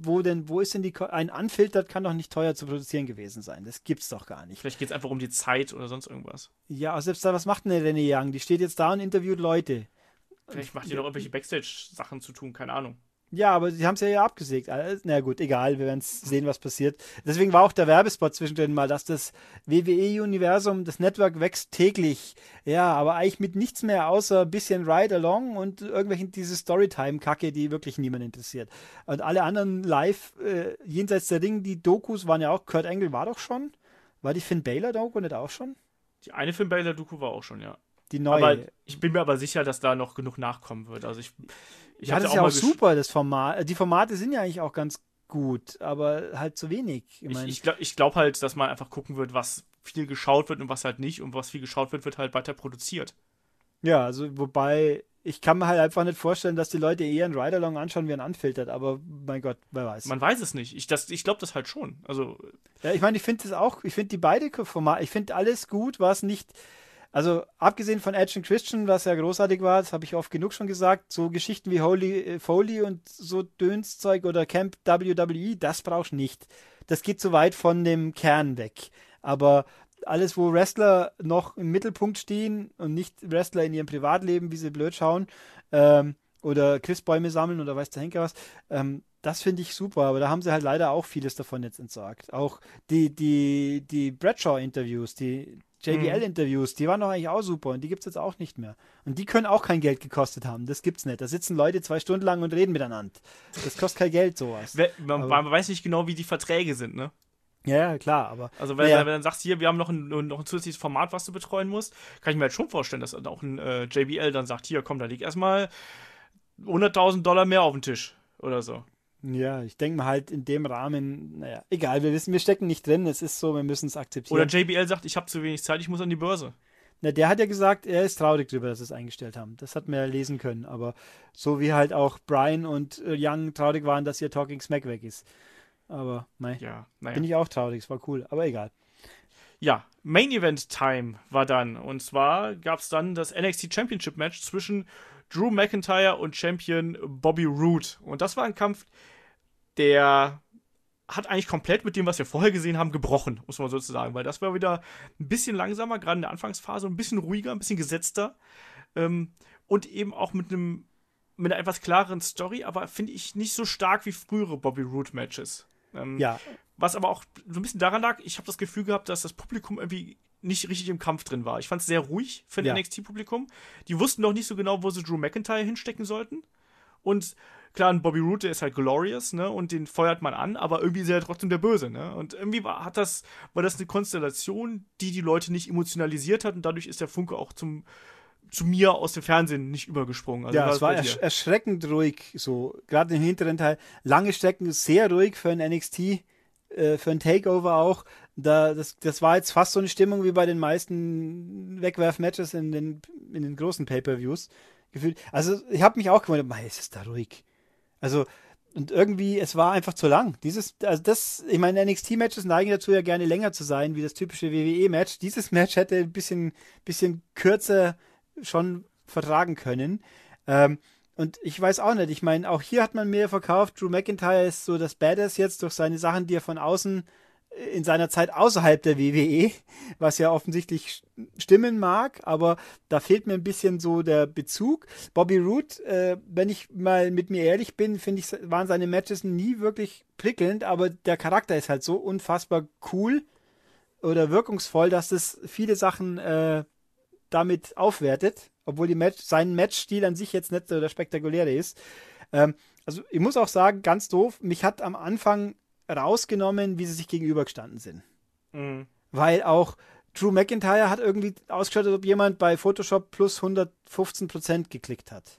S3: wo ist denn ein Unfiltert kann doch nicht teuer zu produzieren gewesen sein. Das gibt's doch gar nicht.
S2: Vielleicht geht es einfach um die Zeit oder sonst irgendwas.
S3: Ja, aber selbst da, was macht denn der René Young? Die steht jetzt da und interviewt Leute.
S2: Vielleicht macht die noch irgendwelche Backstage-Sachen zu tun, keine Ahnung.
S3: Ja, aber sie haben es ja abgesägt. Na gut, egal, wir werden sehen, was passiert. Deswegen war auch der Werbespot zwischendrin mal, dass das WWE-Universum, das Network wächst täglich. Ja, aber eigentlich mit nichts mehr außer ein bisschen Ride-Along und irgendwelchen diese Storytime-Kacke, die wirklich niemand interessiert. Und alle anderen live, jenseits der Ring, die Dokus waren ja auch, Kurt Angle war doch schon. War die Finn Balor-Doku nicht auch schon?
S2: Die eine Finn Balor-Doku war auch schon, ja.
S3: Die neue.
S2: Aber ich bin mir aber sicher, dass da noch genug nachkommen wird. Also ich
S3: ja, das ist ja auch super, das Format. Die Formate sind ja eigentlich auch ganz gut, aber halt zu wenig.
S2: Ich glaube halt, dass man einfach gucken wird, was viel geschaut wird und was halt nicht. Und was viel geschaut wird, wird halt weiter produziert.
S3: Ja, also wobei, ich kann mir halt einfach nicht vorstellen, dass die Leute eher einen Ride-Along anschauen wie ein Unfiltered, aber mein Gott, wer weiß.
S2: Man weiß es nicht. Ich glaube das halt schon. Also
S3: ja, ich meine, ich finde die beide Formate, ich finde alles gut, was nicht. Also, abgesehen von Edge und Christian, was ja großartig war, das habe ich oft genug schon gesagt, so Geschichten wie Holy Foley und so Dönszeug oder Camp WWE, das brauchst du nicht. Das geht zu weit von dem Kern weg. Aber alles, wo Wrestler noch im Mittelpunkt stehen und nicht Wrestler in ihrem Privatleben, wie sie blöd schauen, oder Christbäume sammeln oder weiß der Henker was, das finde ich super, aber da haben sie halt leider auch vieles davon jetzt entsorgt. Auch die Bradshaw-Interviews, die JBL-Interviews, die waren doch eigentlich auch super und die gibt es jetzt auch nicht mehr. Und die können auch kein Geld gekostet haben, das gibt's nicht. Da sitzen Leute 2 Stunden lang und reden miteinander. Das kostet kein Geld, sowas.
S2: Man weiß nicht genau, wie die Verträge sind, ne?
S3: Ja, klar, aber...
S2: Also wenn du dann sagst, hier, wir haben noch ein zusätzliches Format, was du betreuen musst, kann ich mir halt schon vorstellen, dass dann auch ein JBL dann sagt, hier, komm, da liegt erstmal $100.000 mehr auf den Tisch. oder so.
S3: Ja, ich denke mal halt in dem Rahmen, naja, egal, wir stecken nicht drin, es ist so, wir müssen es akzeptieren.
S2: Oder JBL sagt, ich habe zu wenig Zeit, ich muss an die Börse.
S3: Na, der hat ja gesagt, er ist traurig drüber, dass sie es eingestellt haben. Das hat man ja lesen können, aber so wie halt auch Brian und Young traurig waren, dass ihr Talking Smack weg ist. Aber,
S2: Ja,
S3: bin ich auch traurig, es war cool, aber egal.
S2: Ja, Main Event Time war dann. Und zwar gab es dann das NXT Championship Match zwischen Drew McIntyre und Champion Bobby Roode. Und das war ein Kampf, der hat eigentlich komplett mit dem, was wir vorher gesehen haben, gebrochen, muss man sozusagen. Weil das war wieder ein bisschen langsamer, gerade in der Anfangsphase, ein bisschen ruhiger, ein bisschen gesetzter. Und eben auch mit einer etwas klareren Story, aber finde ich nicht so stark wie frühere Bobby Roode Matches.
S3: Ja.
S2: Was aber auch so ein bisschen daran lag, ich habe das Gefühl gehabt, dass das Publikum irgendwie nicht richtig im Kampf drin war. Ich fand es sehr ruhig für ein NXT-Publikum. Die wussten noch nicht so genau, wo sie Drew McIntyre hinstecken sollten. Und klar, ein Bobby Roode, der ist halt glorious, ne? Und den feuert man an, aber irgendwie ist er trotzdem der Böse, ne? Und irgendwie war das eine Konstellation, die Leute nicht emotionalisiert hat und dadurch ist der Funke auch zu mir aus dem Fernsehen nicht übergesprungen. Also
S3: ja, es war erschreckend ruhig, so, gerade im hinteren Teil. Lange Strecken sehr ruhig für ein NXT, für ein Takeover auch. Das war jetzt fast so eine Stimmung wie bei den meisten Wegwerf-Matches in den großen Pay-Per-Views gefühlt. Also ich habe mich auch gewundert, ist es da ruhig? Also, und irgendwie, es war einfach zu lang. Ich meine, NXT-Matches neigen dazu ja gerne länger zu sein, wie das typische WWE-Match. Dieses Match hätte ein bisschen kürzer schon vertragen können. Und ich weiß auch nicht, ich meine, auch hier hat man mehr verkauft. Drew McIntyre ist so das Badass jetzt durch seine Sachen, die er von außen in seiner Zeit außerhalb der WWE, was ja offensichtlich stimmen mag, aber da fehlt mir ein bisschen so der Bezug. Bobby Roode, wenn ich mal mit mir ehrlich bin, finde ich, waren seine Matches nie wirklich prickelnd, aber der Charakter ist halt so unfassbar cool oder wirkungsvoll, dass es viele Sachen damit aufwertet, obwohl sein Matchstil an sich jetzt nicht so der spektakuläre ist. Also ich muss auch sagen, ganz doof, mich hat am Anfang rausgenommen, wie sie sich gegenübergestanden sind. Mhm. Weil auch Drew McIntyre hat irgendwie ausgeschaut, als ob jemand bei Photoshop plus 115% geklickt hat.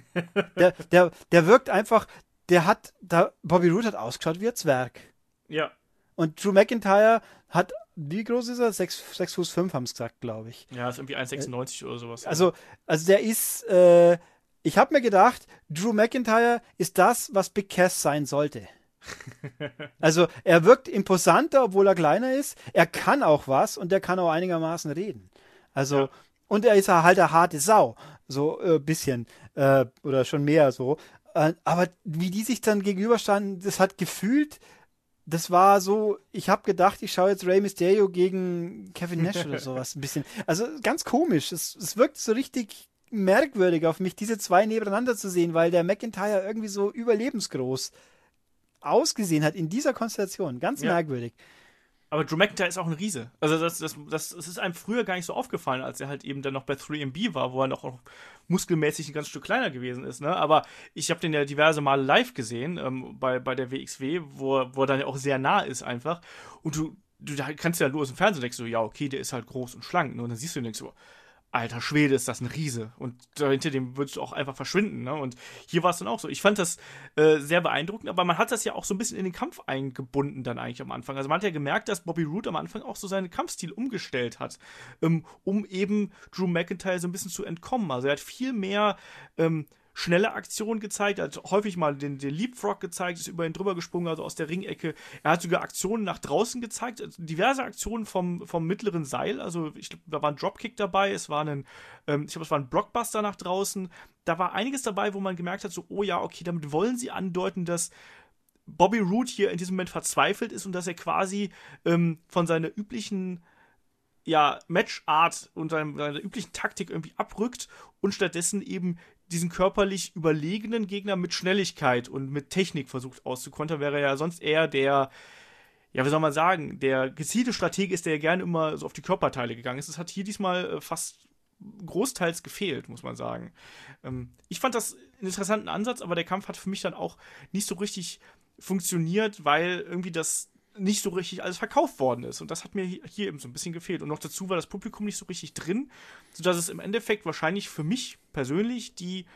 S3: Der wirkt einfach, Bobby Roode hat ausgeschaut wie ein Zwerg. Ja. Und Drew McIntyre hat, wie groß ist er? 6 Fuß 5 haben es gesagt, glaube ich.
S2: Ja, ist irgendwie 1,96 oder sowas.
S3: Also der ist, ich habe mir gedacht, Drew McIntyre ist das, was Big Cass sein sollte. Also er wirkt imposanter, obwohl er kleiner ist. Er kann auch was und er kann auch einigermaßen reden. Also, und er ist halt eine harte Sau. So ein bisschen. Oder schon mehr so. Aber wie die sich dann gegenüberstanden, das hat gefühlt, das war so, ich habe gedacht, ich schaue jetzt Rey Mysterio gegen Kevin Nash oder sowas ein bisschen. Also ganz komisch. Es wirkt so richtig merkwürdig auf mich, diese zwei nebeneinander zu sehen, weil der McIntyre irgendwie so überlebensgroß ausgesehen hat in dieser Konstellation. Ganz merkwürdig.
S2: Aber Drew McIntyre ist auch ein Riese. Also das ist einem früher gar nicht so aufgefallen, als er halt eben dann noch bei 3MB war, wo er noch auch muskelmäßig ein ganz Stück kleiner gewesen ist. Ne? Aber ich habe den ja diverse Male live gesehen, bei der WXW, wo er dann ja auch sehr nah ist einfach. Und du kannst ja nur aus dem Fernsehen denkst so, ja, okay, der ist halt groß und schlank. Ne? Und dann siehst du und denkst so, alter Schwede, ist das ein Riese. Und hinter dem würdest du auch einfach verschwinden. Ne? Und hier war es dann auch so. Ich fand das sehr beeindruckend, aber man hat das ja auch so ein bisschen in den Kampf eingebunden dann eigentlich am Anfang. Also man hat ja gemerkt, dass Bobby Roode am Anfang auch so seinen Kampfstil umgestellt hat, um eben Drew McIntyre so ein bisschen zu entkommen. Also er hat viel mehr schnelle Aktionen gezeigt, er hat häufig mal den Leapfrog gezeigt, ist über ihn drüber gesprungen, also aus der Ringecke. Er hat sogar Aktionen nach draußen gezeigt, also diverse Aktionen vom mittleren Seil, also ich glaube, da war ein Dropkick dabei, es war ein Blockbuster nach draußen, da war einiges dabei, wo man gemerkt hat, so, oh ja, okay, damit wollen sie andeuten, dass Bobby Roode hier in diesem Moment verzweifelt ist und dass er quasi von seiner üblichen Matchart und seiner üblichen Taktik irgendwie abrückt und stattdessen eben diesen körperlich überlegenen Gegner mit Schnelligkeit und mit Technik versucht auszukontern, wäre ja sonst eher der, wie soll man sagen, der gezielte Stratege ist, der gerne immer so auf die Körperteile gegangen ist. Das hat hier diesmal fast großteils gefehlt, muss man sagen. Ich fand das einen interessanten Ansatz, aber der Kampf hat für mich dann auch nicht so richtig funktioniert, weil irgendwie das nicht so richtig alles verkauft worden ist. Und das hat mir hier eben so ein bisschen gefehlt. Und noch dazu war das Publikum nicht so richtig drin, sodass es im Endeffekt wahrscheinlich für mich persönlich die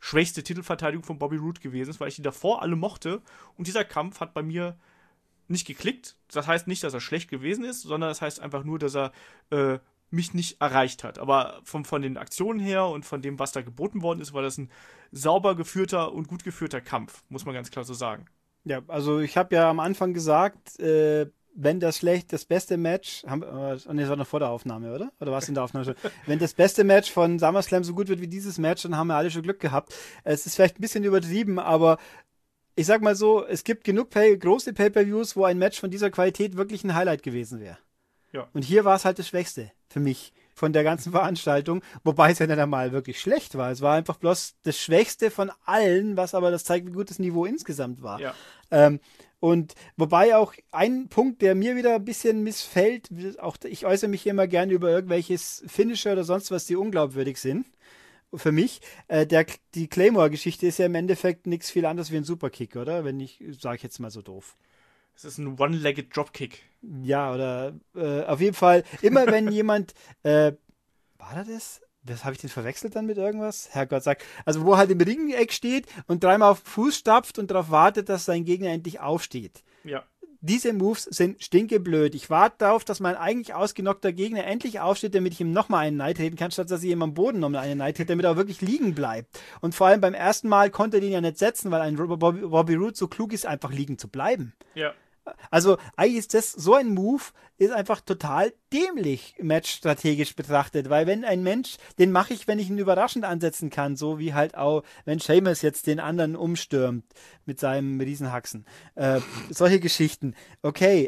S2: schwächste Titelverteidigung von Bobby Roode gewesen ist, weil ich die davor alle mochte. Und dieser Kampf hat bei mir nicht geklickt. Das heißt nicht, dass er schlecht gewesen ist, sondern das heißt einfach nur, dass er mich nicht erreicht hat. Aber von den Aktionen her und von dem, was da geboten worden ist, war das ein sauber geführter und gut geführter Kampf, muss man ganz klar so sagen.
S3: Ja, also ich habe ja am Anfang gesagt, wenn das beste Match, das war noch vor der Aufnahme, oder? Oder war es in der Aufnahme schon? Wenn das beste Match von SummerSlam so gut wird wie dieses Match, dann haben wir alle schon Glück gehabt. Es ist vielleicht ein bisschen übertrieben, aber ich sag mal so, es gibt genug große Pay-Per-Views, wo ein Match von dieser Qualität wirklich ein Highlight gewesen wäre.
S2: Ja.
S3: Und hier war es halt das Schwächste für mich von der ganzen Veranstaltung, wobei es ja nicht einmal wirklich schlecht war. Es war einfach bloß das Schwächste von allen, was aber das zeigt, wie gut das Niveau insgesamt war.
S2: Ja.
S3: Und wobei auch ein Punkt, der mir wieder ein bisschen missfällt, auch ich äußere mich immer gerne über irgendwelches Finisher oder sonst was, die unglaubwürdig sind. Für mich, die Claymore-Geschichte ist ja im Endeffekt nichts viel anderes wie ein Superkick, oder? Sage ich jetzt mal so doof.
S2: Es ist ein One-Legged Dropkick.
S3: Ja, oder auf jeden Fall, immer wenn jemand, war das? Das habe ich den verwechselt dann mit irgendwas? Herrgott sagt. Also wo halt im Ringeck steht und dreimal auf den Fuß stapft und darauf wartet, dass sein Gegner endlich aufsteht.
S2: Ja.
S3: Diese Moves sind stinkeblöd. Ich warte darauf, dass mein eigentlich ausgenockter Gegner endlich aufsteht, damit ich ihm nochmal einen Nein treten kann, statt dass ich ihm am Boden nochmal einen Nein trete, damit er auch wirklich liegen bleibt. Und vor allem beim ersten Mal konnte er den ja nicht setzen, weil ein Bobby Roode so klug ist, einfach liegen zu bleiben.
S2: Ja.
S3: Also eigentlich ist so ein Move ist einfach total dämlich matchstrategisch betrachtet, weil wenn ein Mensch, den mache ich, wenn ich ihn überraschend ansetzen kann, so wie halt auch, wenn Sheamus jetzt den anderen umstürmt mit seinem Riesenhaxen. Solche Geschichten. Okay,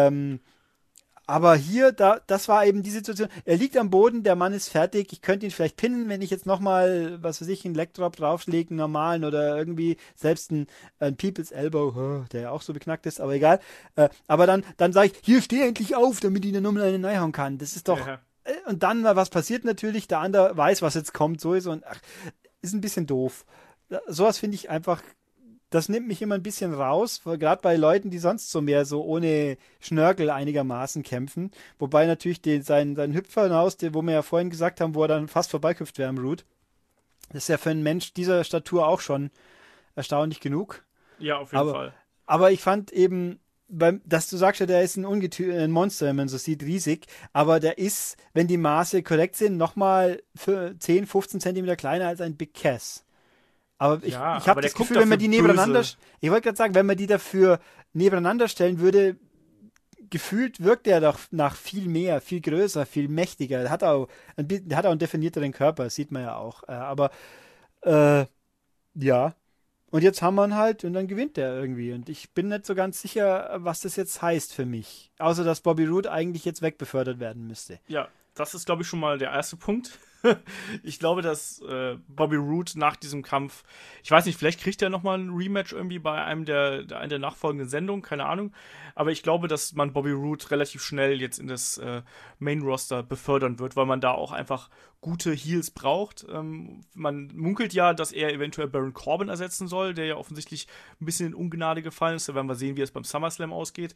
S3: aber hier, das war eben die Situation. Er liegt am Boden, der Mann ist fertig. Ich könnte ihn vielleicht pinnen, wenn ich jetzt nochmal, was weiß ich, einen Legdrop draufschläge, einen normalen oder irgendwie selbst ein People's Elbow, der ja auch so beknackt ist, aber egal. Aber dann sage ich, hier, steh endlich auf, damit ich ihn nochmal einen reinhauen kann. Das ist doch... Ja. Und dann, was passiert natürlich, der andere weiß, was jetzt kommt, so ist und ist ein bisschen doof. Sowas finde ich einfach... Das nimmt mich immer ein bisschen raus, gerade bei Leuten, die sonst so mehr so ohne Schnörkel einigermaßen kämpfen. Wobei natürlich sein Hüpfer hinaus, wo wir ja vorhin gesagt haben, wo er dann fast vorbeiküpft wäre am Root. Das ist ja für einen Mensch dieser Statur auch schon erstaunlich genug.
S2: Ja, auf jeden Fall.
S3: Aber ich fand eben, dass du sagst ja, der ist ein Monster, wenn man so sieht, riesig. Aber der ist, wenn die Maße korrekt sind, nochmal für 10, 15 Zentimeter kleiner als ein Big Cass. Aber ich habe das Gefühl, wenn man die nebeneinander, ich wollte gerade sagen, wenn man die dafür nebeneinander stellen würde, gefühlt wirkt er doch nach viel mehr, viel größer, viel mächtiger. Der hat auch einen definierteren Körper, das sieht man ja auch. Ja. Und jetzt haben wir ihn halt und dann gewinnt er irgendwie. Und ich bin nicht so ganz sicher, was das jetzt heißt für mich. Außer, dass Bobby Roode eigentlich jetzt wegbefördert werden müsste.
S2: Ja, das ist, glaube ich, schon mal der erste Punkt. Ich glaube, dass Bobby Roode nach diesem Kampf, ich weiß nicht, vielleicht kriegt er nochmal ein Rematch irgendwie bei einer der nachfolgenden Sendungen, keine Ahnung. Aber ich glaube, dass man Bobby Roode relativ schnell jetzt in das Main-Roster befördern wird, weil man da auch einfach gute Heels braucht. Man munkelt ja, dass er eventuell Baron Corbin ersetzen soll, der ja offensichtlich ein bisschen in Ungnade gefallen ist. Da werden wir sehen, wie es beim SummerSlam ausgeht.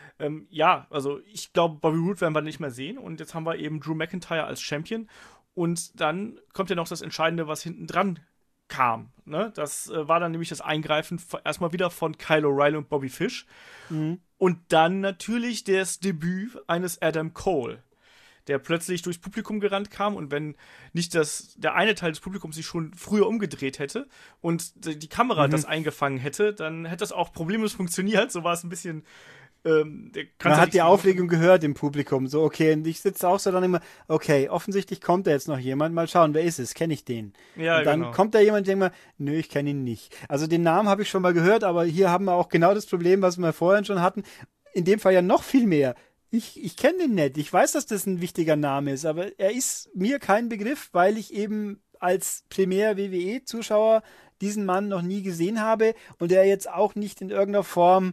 S2: Ja, also ich glaube, Bobby Roode werden wir nicht mehr sehen. Und jetzt haben wir eben Drew McIntyre als Champion. Und dann kommt ja noch das Entscheidende, was hinten dran kam. Ne? Das war dann nämlich das Eingreifen erstmal wieder von Kyle O'Reilly und Bobby Fish. Mhm. Und dann natürlich das Debüt eines Adam Cole, der plötzlich durchs Publikum gerannt kam. Und wenn nicht der eine Teil des Publikums sich schon früher umgedreht hätte und die Kamera das eingefangen hätte, dann hätte das auch problemlos funktioniert. So war es ein bisschen...
S3: Man hat die Aufregung gehört im Publikum, so okay, und ich sitze auch so dann immer, okay, offensichtlich kommt da jetzt noch jemand, mal schauen, wer ist es, kenne ich den? Ja, und dann kommt da jemand, denkt mal, nö, ich kenne ihn nicht. Also den Namen habe ich schon mal gehört, aber hier haben wir auch genau das Problem, was wir vorhin schon hatten, in dem Fall ja noch viel mehr. Ich kenne den nicht, ich weiß, dass das ein wichtiger Name ist, aber er ist mir kein Begriff, weil ich eben als Primär-WWE-Zuschauer diesen Mann noch nie gesehen habe und er jetzt auch nicht in irgendeiner Form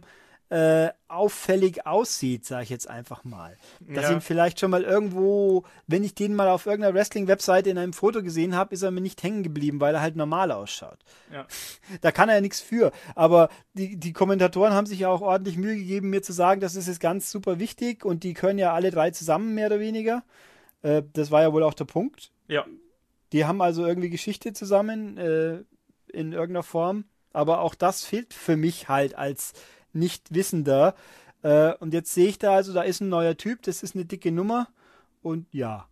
S3: auffällig aussieht, sage ich jetzt einfach mal. Dass ihn vielleicht schon mal irgendwo, wenn ich den mal auf irgendeiner Wrestling-Webseite in einem Foto gesehen habe, ist er mir nicht hängen geblieben, weil er halt normal ausschaut. Ja. Da kann er ja nichts für. Aber die Kommentatoren haben sich ja auch ordentlich Mühe gegeben, mir zu sagen, das ist jetzt ganz super wichtig und die können ja alle drei zusammen, mehr oder weniger. Das war ja wohl auch der Punkt.
S2: Ja.
S3: Die haben also irgendwie Geschichte zusammen. in irgendeiner Form. Aber auch das fehlt für mich halt als Nichtwissender. Und jetzt sehe ich da ist ein neuer Typ, das ist eine dicke Nummer. Und ja,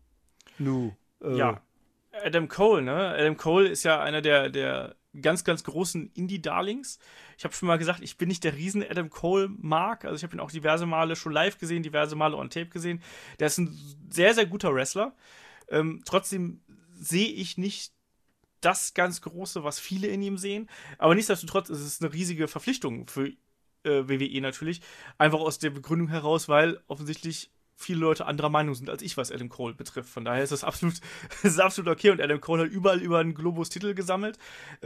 S2: ja, Adam Cole, ne? Adam Cole ist ja einer der ganz, ganz großen Indie-Darlings. Ich habe schon mal gesagt, ich bin nicht der riesen Adam Cole-Mark. Also ich habe ihn auch diverse Male schon live gesehen, diverse Male on Tape gesehen. Der ist ein sehr, sehr guter Wrestler. Trotzdem sehe ich nicht das ganz Große, was viele in ihm sehen. Aber nichtsdestotrotz ist es eine riesige Verpflichtung für WWE natürlich. Einfach aus der Begründung heraus, weil offensichtlich viele Leute anderer Meinung sind als ich, was Adam Cole betrifft. Von daher ist das absolut okay. Und Adam Cole hat überall über einen Globus Titel gesammelt.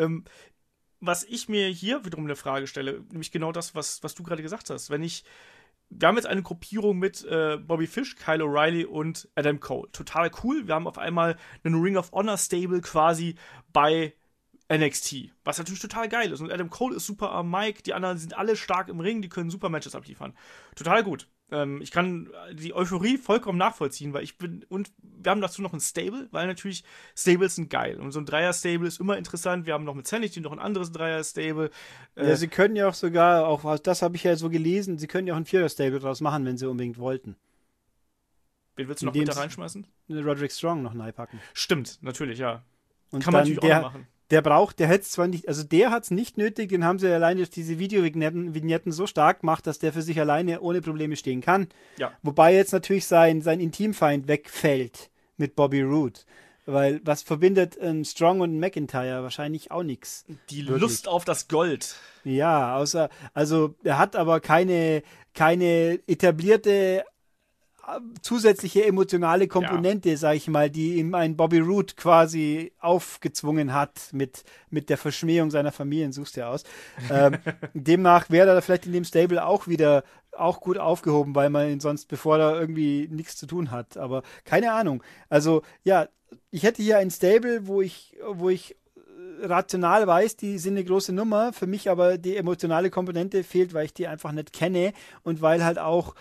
S2: Was ich mir hier wiederum eine Frage stelle, nämlich genau das, was du gerade gesagt hast. Wir haben jetzt eine Gruppierung mit Bobby Fish, Kyle O'Reilly und Adam Cole. Total cool. Wir haben auf einmal einen Ring of Honor Stable quasi bei NXT, was natürlich total geil ist. Und Adam Cole ist super am Mic, die anderen sind alle stark im Ring, die können super Matches abliefern. Total gut. Ich kann die Euphorie vollkommen nachvollziehen, und wir haben dazu noch ein Stable, weil natürlich Stables sind geil. Und so ein Dreier-Stable ist immer interessant. Wir haben noch mit Sanity noch ein anderes Dreier-Stable.
S3: Ja, sie können ja auch sogar, auch das habe ich ja so gelesen, sie können ja auch ein Vierer-Stable draus machen, wenn sie unbedingt wollten.
S2: Wen willst du noch mit da reinschmeißen?
S3: Roderick Strong noch reinpacken.
S2: Stimmt, natürlich, ja.
S3: Und kann man natürlich auch noch machen. Der hätte es zwar nicht, also der hat es nicht nötig, den haben sie alleine durch diese Videovignetten so stark gemacht, dass der für sich alleine ohne Probleme stehen kann.
S2: Ja.
S3: Wobei jetzt natürlich sein Intimfeind wegfällt mit Bobby Roode. Weil was verbindet Strong und McIntyre? Wahrscheinlich auch nichts.
S2: Die wirklich. Lust auf das Gold.
S3: Ja, er hat aber keine etablierte zusätzliche emotionale Komponente, sag ich mal, die ihm ein Bobby Roode quasi aufgezwungen hat mit der Verschmähung seiner Familien, suchst du ja aus. Demnach wäre er vielleicht in dem Stable auch gut aufgehoben, weil man ihn sonst, bevor er irgendwie nichts zu tun hat. Aber keine Ahnung. Also, ja, ich hätte hier ein Stable, wo ich rational weiß, die sind eine große Nummer, für mich aber die emotionale Komponente fehlt, weil ich die einfach nicht kenne und weil halt auch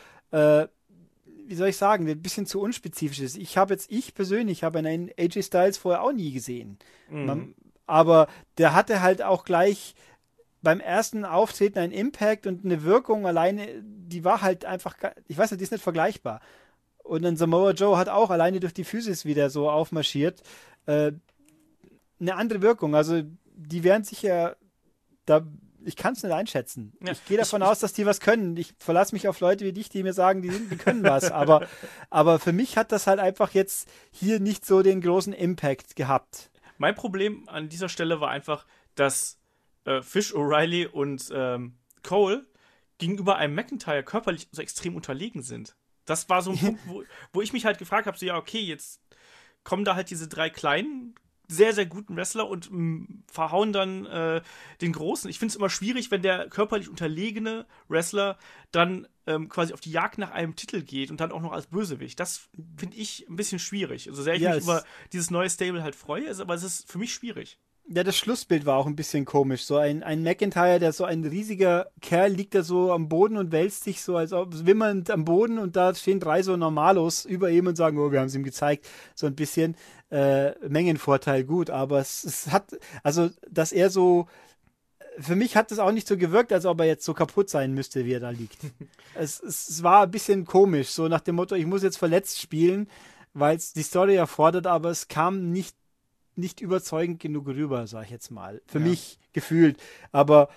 S3: wie soll ich sagen, ein bisschen zu unspezifisch ist. Ich persönlich habe einen AJ Styles vorher auch nie gesehen. Aber der hatte halt auch gleich beim ersten Auftreten einen Impact und eine Wirkung alleine, die war halt einfach, ich weiß nicht, die ist nicht vergleichbar. Und dann Samoa Joe hat auch alleine durch die Physis wieder so aufmarschiert. Eine andere Wirkung. Also die werden sicher ich kann es nicht einschätzen. Ja, ich gehe davon aus, dass die was können. Ich verlasse mich auf Leute wie dich, die mir sagen, die können was. Aber für mich hat das halt einfach jetzt hier nicht so den großen Impact gehabt.
S2: Mein Problem an dieser Stelle war einfach, dass Fish, O'Reilly und Cole gegenüber einem McIntyre körperlich so extrem unterlegen sind. Das war so ein Punkt, wo ich mich halt gefragt habe, so ja, okay, jetzt kommen da halt diese drei kleinen sehr, sehr guten Wrestler und verhauen dann den Großen. Ich finde es immer schwierig, wenn der körperlich unterlegene Wrestler dann quasi auf die Jagd nach einem Titel geht und dann auch noch als Bösewicht. Das finde ich ein bisschen schwierig. Also sehr ich mich über dieses neue Stable halt freue, aber es ist für mich schwierig.
S3: Ja, das Schlussbild war auch ein bisschen komisch. So ein McIntyre, der so ein riesiger Kerl, liegt da so am Boden und wälzt sich so als ob wimmernd am Boden und da stehen drei so Normalos über ihm und sagen, oh, wir haben es ihm gezeigt. So ein bisschen Mengenvorteil, gut, aber es hat, also, dass er so, für mich hat es auch nicht so gewirkt, als ob er jetzt so kaputt sein müsste, wie er da liegt. Es war ein bisschen komisch, so nach dem Motto, ich muss jetzt verletzt spielen, weil es die Story erfordert, aber es kam nicht überzeugend genug rüber, sag ich jetzt mal. Für mich gefühlt. Aber,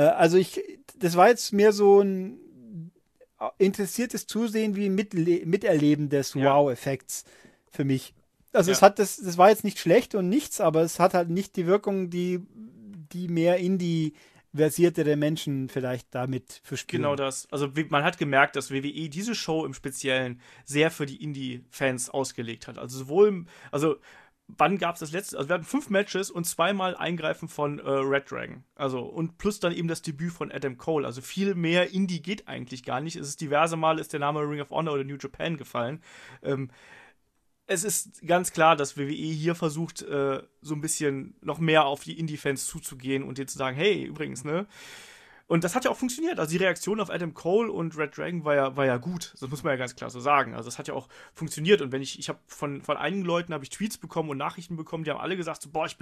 S3: das war jetzt mehr so ein interessiertes Zusehen wie ein Miterleben des Wow-Effekts für mich. Also das war jetzt nicht schlecht und nichts, aber es hat halt nicht die Wirkung, die mehr Indie-versiertere Menschen vielleicht damit verspüren.
S2: Genau das. Also man hat gemerkt, dass WWE diese Show im Speziellen sehr für die Indie-Fans ausgelegt hat. Also wann gab es das letzte? Also wir hatten 5 Matches und 2-mal Eingreifen von Red Dragon. Also und plus dann eben das Debüt von Adam Cole. Also viel mehr Indie geht eigentlich gar nicht. Es ist diverse Male ist der Name Ring of Honor oder New Japan gefallen. Es ist ganz klar, dass WWE hier versucht, so ein bisschen noch mehr auf die Indie-Fans zuzugehen und denen zu sagen, hey, übrigens, ne, Und das hat ja auch funktioniert. Also die Reaktion auf Adam Cole und Red Dragon war ja gut. Das muss man ja ganz klar so sagen. Also das hat ja auch funktioniert. Und ich habe von einigen Leuten habe ich Tweets bekommen und Nachrichten bekommen, die haben alle gesagt, so, boah,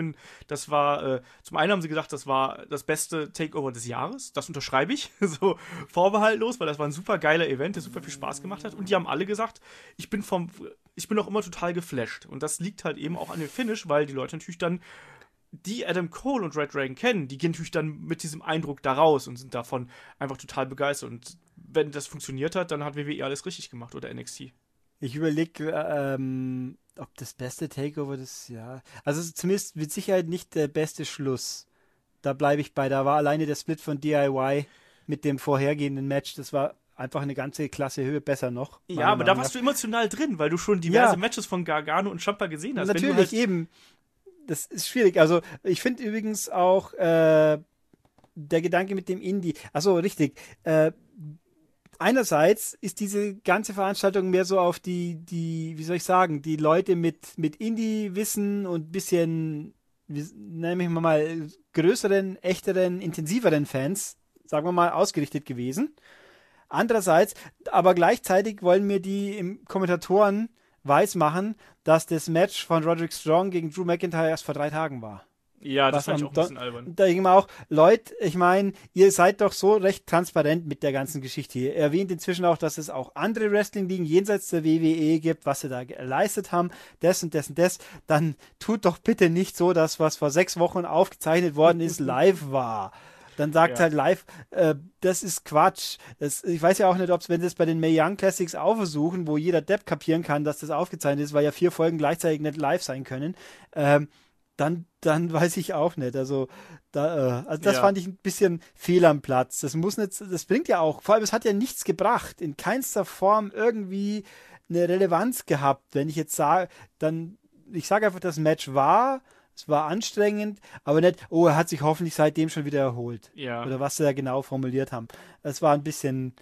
S2: zum einen haben sie gesagt, das war das beste Takeover des Jahres. Das unterschreibe ich, so vorbehaltlos, weil das war ein super geiler Event, der super viel Spaß gemacht hat. Und die haben alle gesagt, ich bin auch immer total geflasht. Und das liegt halt eben auch an dem Finish, weil die Leute natürlich dann, die Adam Cole und Red Dragon kennen, die gehen natürlich dann mit diesem Eindruck da raus und sind davon einfach total begeistert. Und wenn das funktioniert hat, dann hat WWE alles richtig gemacht oder NXT.
S3: Ich überlege, ob das beste Takeover des Jahres. Also zumindest mit Sicherheit nicht der beste Schluss. Da bleibe ich bei. Da war alleine der Split von DIY mit dem vorhergehenden Match, das war einfach eine ganze Klasse Höhe besser noch.
S2: Ja, aber da warst du emotional drin, weil du schon diverse Matches von Gargano und Ciampa gesehen hast.
S3: Natürlich,
S2: wenn du halt
S3: eben. Das ist schwierig. Also ich finde übrigens auch der Gedanke mit dem Indie, achso, richtig, einerseits ist diese ganze Veranstaltung mehr so auf die, wie soll ich sagen, die Leute mit Indie-Wissen und bisschen, nenne ich mal, größeren, echteren, intensiveren Fans, sagen wir mal, ausgerichtet gewesen. Andererseits, aber gleichzeitig wollen mir die Kommentatoren weismachen, dass das Match von Roderick Strong gegen Drew McIntyre erst vor 3 Tagen war.
S2: Ja, das fand ich auch ein bisschen albern.
S3: Da denke ich mir auch, Leute, ich meine, ihr seid doch so recht transparent mit der ganzen Geschichte hier. Ihr erwähnt inzwischen auch, dass es auch andere Wrestling-Ligen jenseits der WWE gibt, was sie da geleistet haben, das und das und das. Dann tut doch bitte nicht so, dass was vor 6 Wochen aufgezeichnet worden ist, live war. Dann sagt halt live, das ist Quatsch. Ich weiß ja auch nicht, wenn das bei den Mae Young Classics auch versuchen, wo jeder Depp kapieren kann, dass das aufgezeichnet ist, weil ja 4 Folgen gleichzeitig nicht live sein können, dann weiß ich auch nicht. Also das fand ich ein bisschen fehl am Platz. Das bringt ja auch, vor allem es hat ja nichts gebracht, in keinster Form irgendwie eine Relevanz gehabt. Wenn ich jetzt sage, ich sage einfach, das Match es war anstrengend, aber nicht, er hat sich hoffentlich seitdem schon wieder erholt.
S2: Ja.
S3: Oder was sie da genau formuliert haben. Es war ein bisschen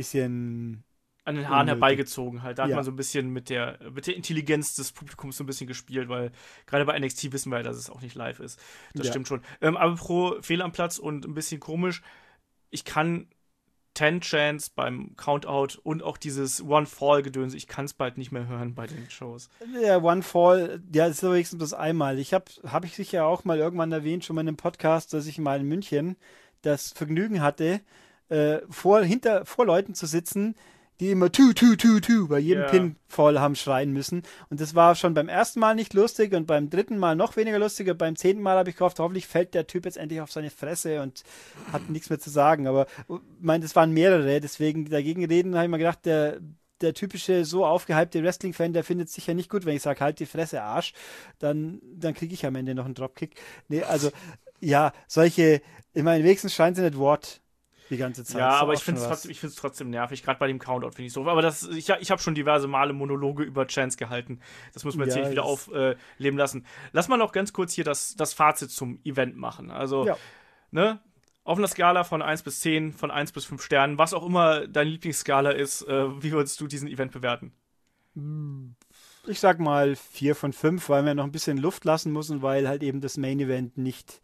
S2: an den Haaren herbeigezogen halt. Da hat
S3: Ja.
S2: man so ein bisschen mit der Intelligenz des Publikums so ein bisschen gespielt, weil gerade bei NXT wissen wir ja, dass es auch nicht live ist. Das stimmt schon. Aber pro Fehl am Platz und ein bisschen komisch, ich kann 10 Chance beim Countout und auch dieses One-Fall-Gedöns, ich kann es bald nicht mehr hören bei den Shows.
S3: Der One Fall, ja, das ist wenigstens bloß einmal. Hab ich sicher auch mal irgendwann erwähnt, schon mal in einem Podcast, dass ich mal in München das Vergnügen hatte, vor Leuten zu sitzen, die immer tu bei jedem Pinfall haben schreien müssen. Und das war schon beim ersten Mal nicht lustig und beim 3. Mal noch weniger lustig. Und beim 10. Mal habe ich gehofft, hoffentlich fällt der Typ jetzt endlich auf seine Fresse und hat nichts mehr zu sagen. Aber ich meine, das waren mehrere, deswegen dagegen reden, habe ich mir gedacht, der typische, so aufgehypte Wrestling-Fan, der findet es sicher nicht gut, wenn ich sage, halt die Fresse, Arsch. Dann kriege ich am Ende noch einen Dropkick. Nee, also, ja, ich meine, wenigstens scheinen sie nicht Wort die ganze Zeit.
S2: Ja, aber ich finde es trotzdem nervig, gerade bei dem Countout finde ich so. Aber ich habe schon diverse Male Monologe über Chance gehalten. Das muss man jetzt nicht wieder aufleben lassen. Lass mal noch ganz kurz hier das Fazit zum Event machen. Also, auf einer Skala von 1 bis 10, von 1 bis 5 Sternen, was auch immer deine Lieblingsskala ist, wie würdest du diesen Event bewerten?
S3: Ich sag mal 4 von 5, weil wir noch ein bisschen Luft lassen müssen, weil halt eben das Main Event nicht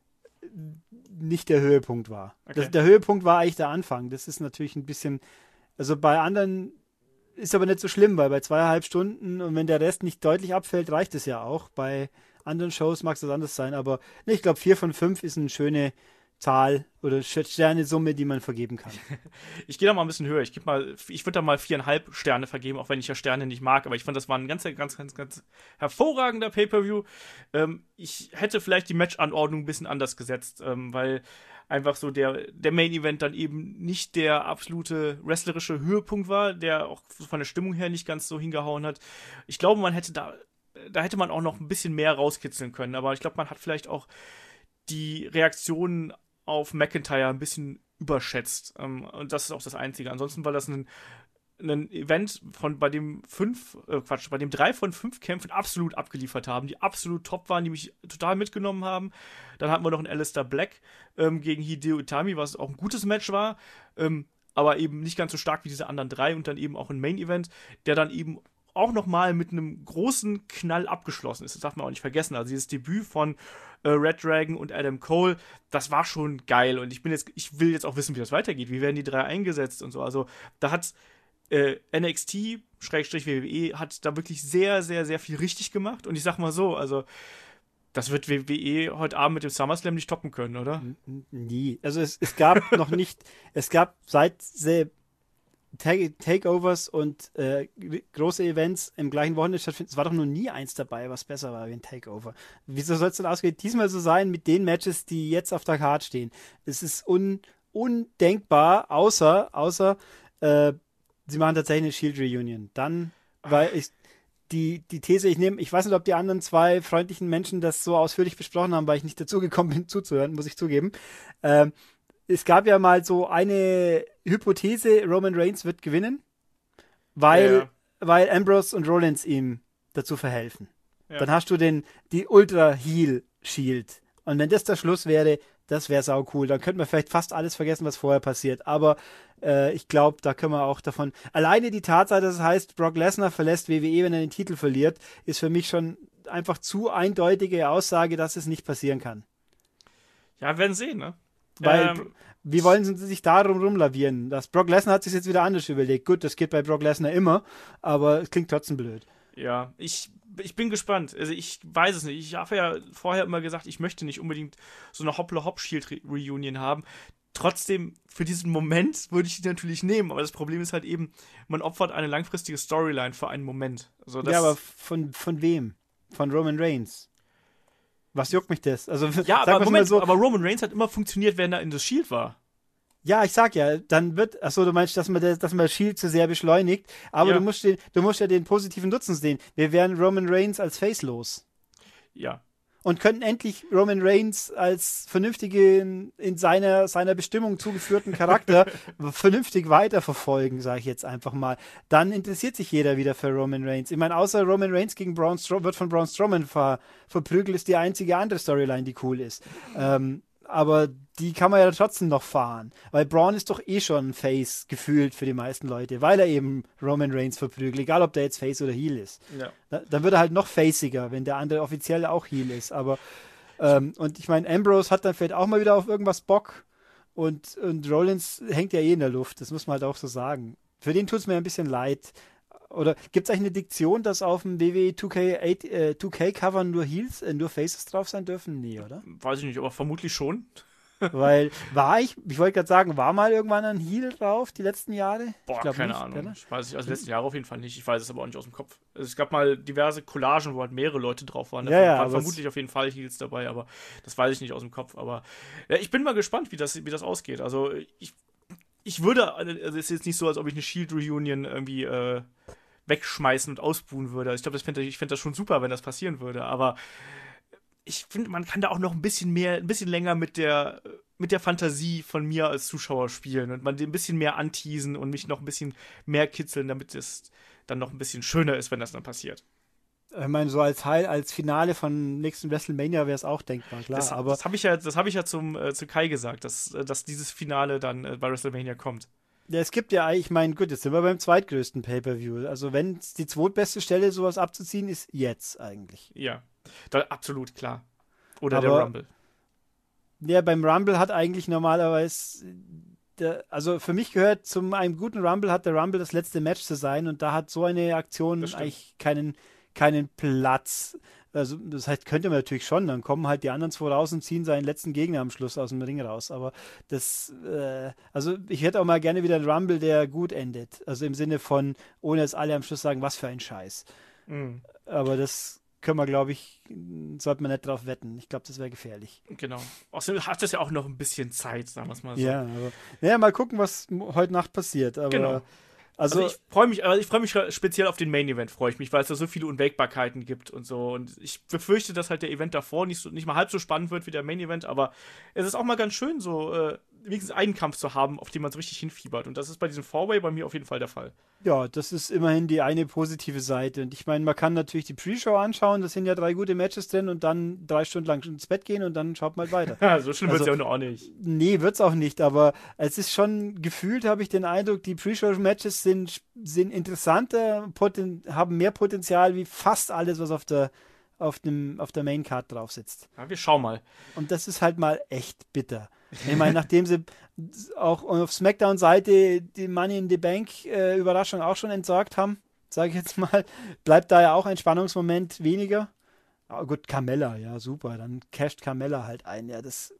S3: der Höhepunkt war.
S2: Okay.
S3: Der Höhepunkt war eigentlich der Anfang. Das ist natürlich ein bisschen, also bei anderen ist aber nicht so schlimm, weil bei 2,5 Stunden und wenn der Rest nicht deutlich abfällt, reicht es ja auch. Bei anderen Shows mag es das anders sein, aber ich glaube 4 von 5 ist eine schöne Zahl oder Sternesumme, die man vergeben kann.
S2: Ich gehe da mal ein bisschen höher. Ich würde da mal 4,5 Sterne vergeben, auch wenn ich ja Sterne nicht mag. Aber ich fand, das war ein ganz, ganz, ganz, ganz hervorragender Pay-Per-View. Ich hätte vielleicht die Match-Anordnung ein bisschen anders gesetzt, weil einfach so der Main-Event dann eben nicht der absolute wrestlerische Höhepunkt war, der auch von der Stimmung her nicht ganz so hingehauen hat. Ich glaube, man hätte da hätte man auch noch ein bisschen mehr rauskitzeln können. Aber ich glaube, man hat vielleicht auch die Reaktionen auf McIntyre ein bisschen überschätzt. Und das ist auch das Einzige. Ansonsten war das ein Event, bei dem 3 von 5 Kämpfen absolut abgeliefert haben, die absolut top waren, die mich total mitgenommen haben. Dann hatten wir noch einen Aleister Black gegen Hideo Itami, was auch ein gutes Match war, aber eben nicht ganz so stark wie diese anderen 3 und dann eben auch ein Main-Event, der dann eben auch nochmal mit einem großen Knall abgeschlossen ist. Das darf man auch nicht vergessen. Also dieses Debüt von Red Dragon und Adam Cole, das war schon geil. Und ich will jetzt auch wissen, wie das weitergeht. Wie werden die drei eingesetzt und so. Also da hat NXT/WWE hat da wirklich sehr, sehr, sehr viel richtig gemacht. Und ich sag mal so, also das wird WWE heute Abend mit dem SummerSlam nicht toppen können, oder?
S3: Nie. Also es gab noch nicht, es gab seit Takeovers und große Events im gleichen Wochenende stattfinden, es war doch noch nie eins dabei, was besser war wie ein Takeover. Wieso soll es denn ausgerechnet diesmal so sein mit den Matches, die jetzt auf der Card stehen? Es ist undenkbar, außer sie machen tatsächlich eine Shield Reunion. Dann, weil die These, ich weiß nicht, ob die anderen zwei freundlichen Menschen das so ausführlich besprochen haben, weil ich nicht dazu gekommen bin, zuzuhören, muss ich zugeben. Es gab ja mal so eine Hypothese, Roman Reigns wird gewinnen, weil Ambrose und Rollins ihm dazu verhelfen. Ja. Dann hast du die Ultra-Heel-Shield. Und wenn das der Schluss wäre, das wäre sau cool. Dann könnte man vielleicht fast alles vergessen, was vorher passiert. Aber ich glaube, da können wir auch davon... Alleine die Tatsache, dass es heißt, Brock Lesnar verlässt WWE, wenn er den Titel verliert, ist für mich schon einfach zu eindeutige Aussage, dass es nicht passieren kann.
S2: Ja, wir werden sehen, ne?
S3: Weil, wie wollen sie sich darum rumlavieren? Brock Lesnar hat sich jetzt wieder anders überlegt. Gut, das geht bei Brock Lesnar immer, aber es klingt trotzdem blöd.
S2: Ja, ich bin gespannt. Also ich weiß es nicht. Ich habe ja vorher immer gesagt, ich möchte nicht unbedingt so eine Hoppla-Hop-Shield-Reunion haben. Trotzdem, für diesen Moment würde ich die natürlich nehmen. Aber das Problem ist halt eben, man opfert eine langfristige Storyline für einen Moment. Also das
S3: aber von wem? Von Roman Reigns. Was juckt mich das? Also,
S2: ja, aber Moment, so, aber Roman Reigns hat immer funktioniert, wenn er in das Shield war.
S3: Ja, ich sag ja, dann wird, achso, du meinst, dass man Shield zu sehr beschleunigt, aber du musst ja den positiven Nutzen sehen. Wir wären Roman Reigns als Face los.
S2: Ja.
S3: Und könnten endlich Roman Reigns als vernünftigen, in seiner Bestimmung zugeführten Charakter vernünftig weiterverfolgen, sage ich jetzt einfach mal. Dann interessiert sich jeder wieder für Roman Reigns. Ich meine, außer Roman Reigns gegen wird von Braun Strowman verprügelt, ist die einzige andere Storyline, die cool ist. Aber die kann man ja trotzdem noch fahren. Weil Braun ist doch eh schon ein Face gefühlt für die meisten Leute, weil er eben Roman Reigns verprügelt, egal ob der jetzt Face oder Heel ist. Ja. Dann wird er halt noch faciger, wenn der andere offiziell auch Heel ist. Aber und ich meine, Ambrose hat dann vielleicht auch mal wieder auf irgendwas Bock und Rollins hängt ja eh in der Luft, das muss man halt auch so sagen. Für den tut es mir ein bisschen leid. Oder gibt es eigentlich eine Diktion, dass auf dem WWE 2K-Cover nur Heels, nur Faces drauf sein dürfen? Nee, oder?
S2: Weiß ich nicht, aber vermutlich schon.
S3: Weil ich wollte gerade sagen, war mal irgendwann ein Heel drauf, die letzten Jahre?
S2: Boah, keine Ahnung. Oder? Ich weiß nicht, also die letzten Jahre auf jeden Fall nicht. Ich weiß es aber auch nicht aus dem Kopf. Also es gab mal diverse Collagen, wo halt mehrere Leute drauf waren. Da waren vermutlich auf jeden Fall Heels dabei, aber das weiß ich nicht aus dem Kopf. Aber ja, ich bin mal gespannt, wie das ausgeht. Also ich würde, also es ist jetzt nicht so, als ob ich eine Shield-Reunion irgendwie wegschmeißen und ausbuhen würde. Also ich glaube, ich fände das schon super, wenn das passieren würde, aber ich finde, man kann da auch noch ein bisschen länger mit der Fantasie von mir als Zuschauer spielen und man den ein bisschen mehr anteasen und mich noch ein bisschen mehr kitzeln, damit es dann noch ein bisschen schöner ist, wenn das dann passiert.
S3: Ich meine, so als Finale von nächsten WrestleMania wäre es auch denkbar, klar.
S2: Das habe ich ja zu Kai gesagt, dass dieses Finale dann bei WrestleMania kommt.
S3: Ja, es gibt ja, ich meine, gut, jetzt sind wir beim zweitgrößten Pay-Per-View. Also wenn die zweitbeste Stelle, sowas abzuziehen, ist jetzt eigentlich.
S2: Ja, absolut, klar. Oder der Rumble.
S3: Ja, beim Rumble hat eigentlich normalerweise, also für mich gehört zum einem guten Rumble hat der Rumble das letzte Match zu sein und da hat so eine Aktion eigentlich keinen Platz. Also das heißt, könnte man natürlich schon, dann kommen halt die anderen zwei raus und ziehen seinen letzten Gegner am Schluss aus dem Ring raus, aber also ich hätte auch mal gerne wieder einen Rumble, der gut endet, also im Sinne von, ohne dass alle am Schluss sagen, was für ein Scheiß. Mhm. Aber das können wir, glaube ich, sollte man nicht drauf wetten. Ich glaube, das wäre gefährlich.
S2: Genau. Außerdem hat das ja auch noch ein bisschen Zeit, sagen wir es mal so.
S3: Ja, aber mal gucken, was heute Nacht passiert, aber
S2: genau. Also ich freue mich speziell auf den Main Event, freue ich mich, weil es da so viele Unwägbarkeiten gibt und so. Und ich befürchte, dass halt der Event davor nicht mal halb so spannend wird wie der Main Event, aber es ist auch mal ganz schön, so wenigstens einen Kampf zu haben, auf den man so richtig hinfiebert. Und das ist bei diesem Four-Way bei mir auf jeden Fall der Fall.
S3: Ja, das ist immerhin die eine positive Seite. Und ich meine, man kann natürlich die Pre-Show anschauen, das sind ja 3 gute Matches drin und dann 3 Stunden lang ins Bett gehen und dann schaut mal weiter.
S2: Ja, so schlimm wird es ja auch nicht.
S3: Nee, wird's auch nicht, aber es ist schon gefühlt, habe ich den Eindruck, die Pre-Show-Matches sind interessanter, haben mehr Potenzial wie fast alles, was auf der Main-Card drauf sitzt.
S2: Ja, wir schauen mal.
S3: Und das ist halt mal echt bitter. Ich meine, nachdem sie auch auf SmackDown-Seite die Money in the Bank Überraschung auch schon entsorgt haben, sage ich jetzt mal, bleibt da ja auch ein Spannungsmoment weniger. Aber gut, Carmella, ja super, dann casht Carmella halt ein. Ja, das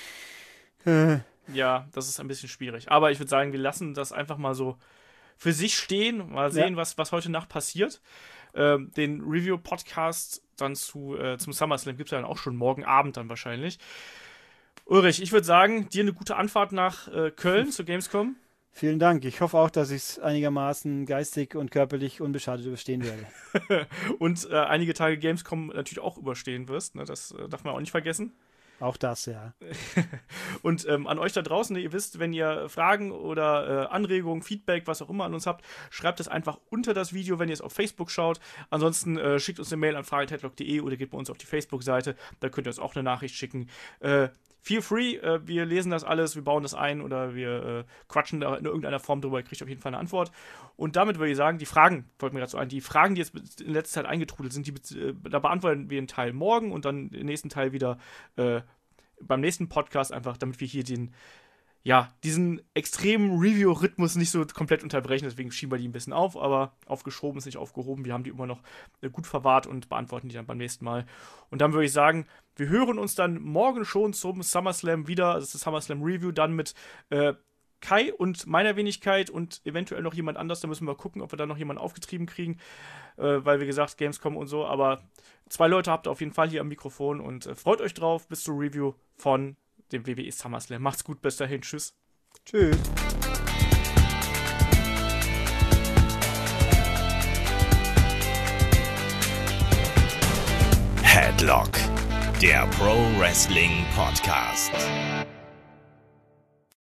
S2: Ja, das ist ein bisschen schwierig. Aber ich würde sagen, wir lassen das einfach mal so für sich stehen. Mal sehen, was heute Nacht passiert. Den Review-Podcast dann zum SummerSlam gibt es ja dann auch schon morgen Abend dann wahrscheinlich. Ulrich, ich würde sagen, dir eine gute Anfahrt nach Köln zur Gamescom.
S3: Vielen Dank. Ich hoffe auch, dass ich es einigermaßen geistig und körperlich unbeschadet überstehen werde.
S2: Und einige Tage Gamescom natürlich auch überstehen wirst. Ne? Das darf man auch nicht vergessen.
S3: Auch das, ja.
S2: Und an euch da draußen, ihr wisst, wenn ihr Fragen oder Anregungen, Feedback, was auch immer an uns habt, schreibt es einfach unter das Video, wenn ihr es auf Facebook schaut. Ansonsten schickt uns eine Mail an fragen@headlock.de oder geht bei uns auf die Facebook-Seite. Da könnt ihr uns auch eine Nachricht schicken. Feel free, wir lesen das alles, wir bauen das ein oder wir quatschen da in irgendeiner Form drüber, ihr kriegt auf jeden Fall eine Antwort. Und damit würde ich sagen, die Fragen, fällt mir gerade so ein, die Fragen, die jetzt in letzter Zeit eingetrudelt sind, da beantworten wir einen Teil morgen und dann den nächsten Teil wieder beim nächsten Podcast, einfach damit wir hier diesen extremen Review-Rhythmus nicht so komplett unterbrechen, deswegen schieben wir die ein bisschen auf, aber aufgeschoben ist nicht aufgehoben, wir haben die immer noch gut verwahrt und beantworten die dann beim nächsten Mal. Und dann würde ich sagen, wir hören uns dann morgen schon zum SummerSlam wieder, das ist das SummerSlam Review, dann mit Kai und meiner Wenigkeit und eventuell noch jemand anders, da müssen wir gucken, ob wir da noch jemanden aufgetrieben kriegen, weil wie gesagt, Gamescom und so, aber 2 Leute habt ihr auf jeden Fall hier am Mikrofon und freut euch drauf, bis zur Review von dem WWE SummerSlam. Macht's gut, bis dahin, tschüss.
S3: Tschüss.
S1: Headlock, der Pro Wrestling Podcast.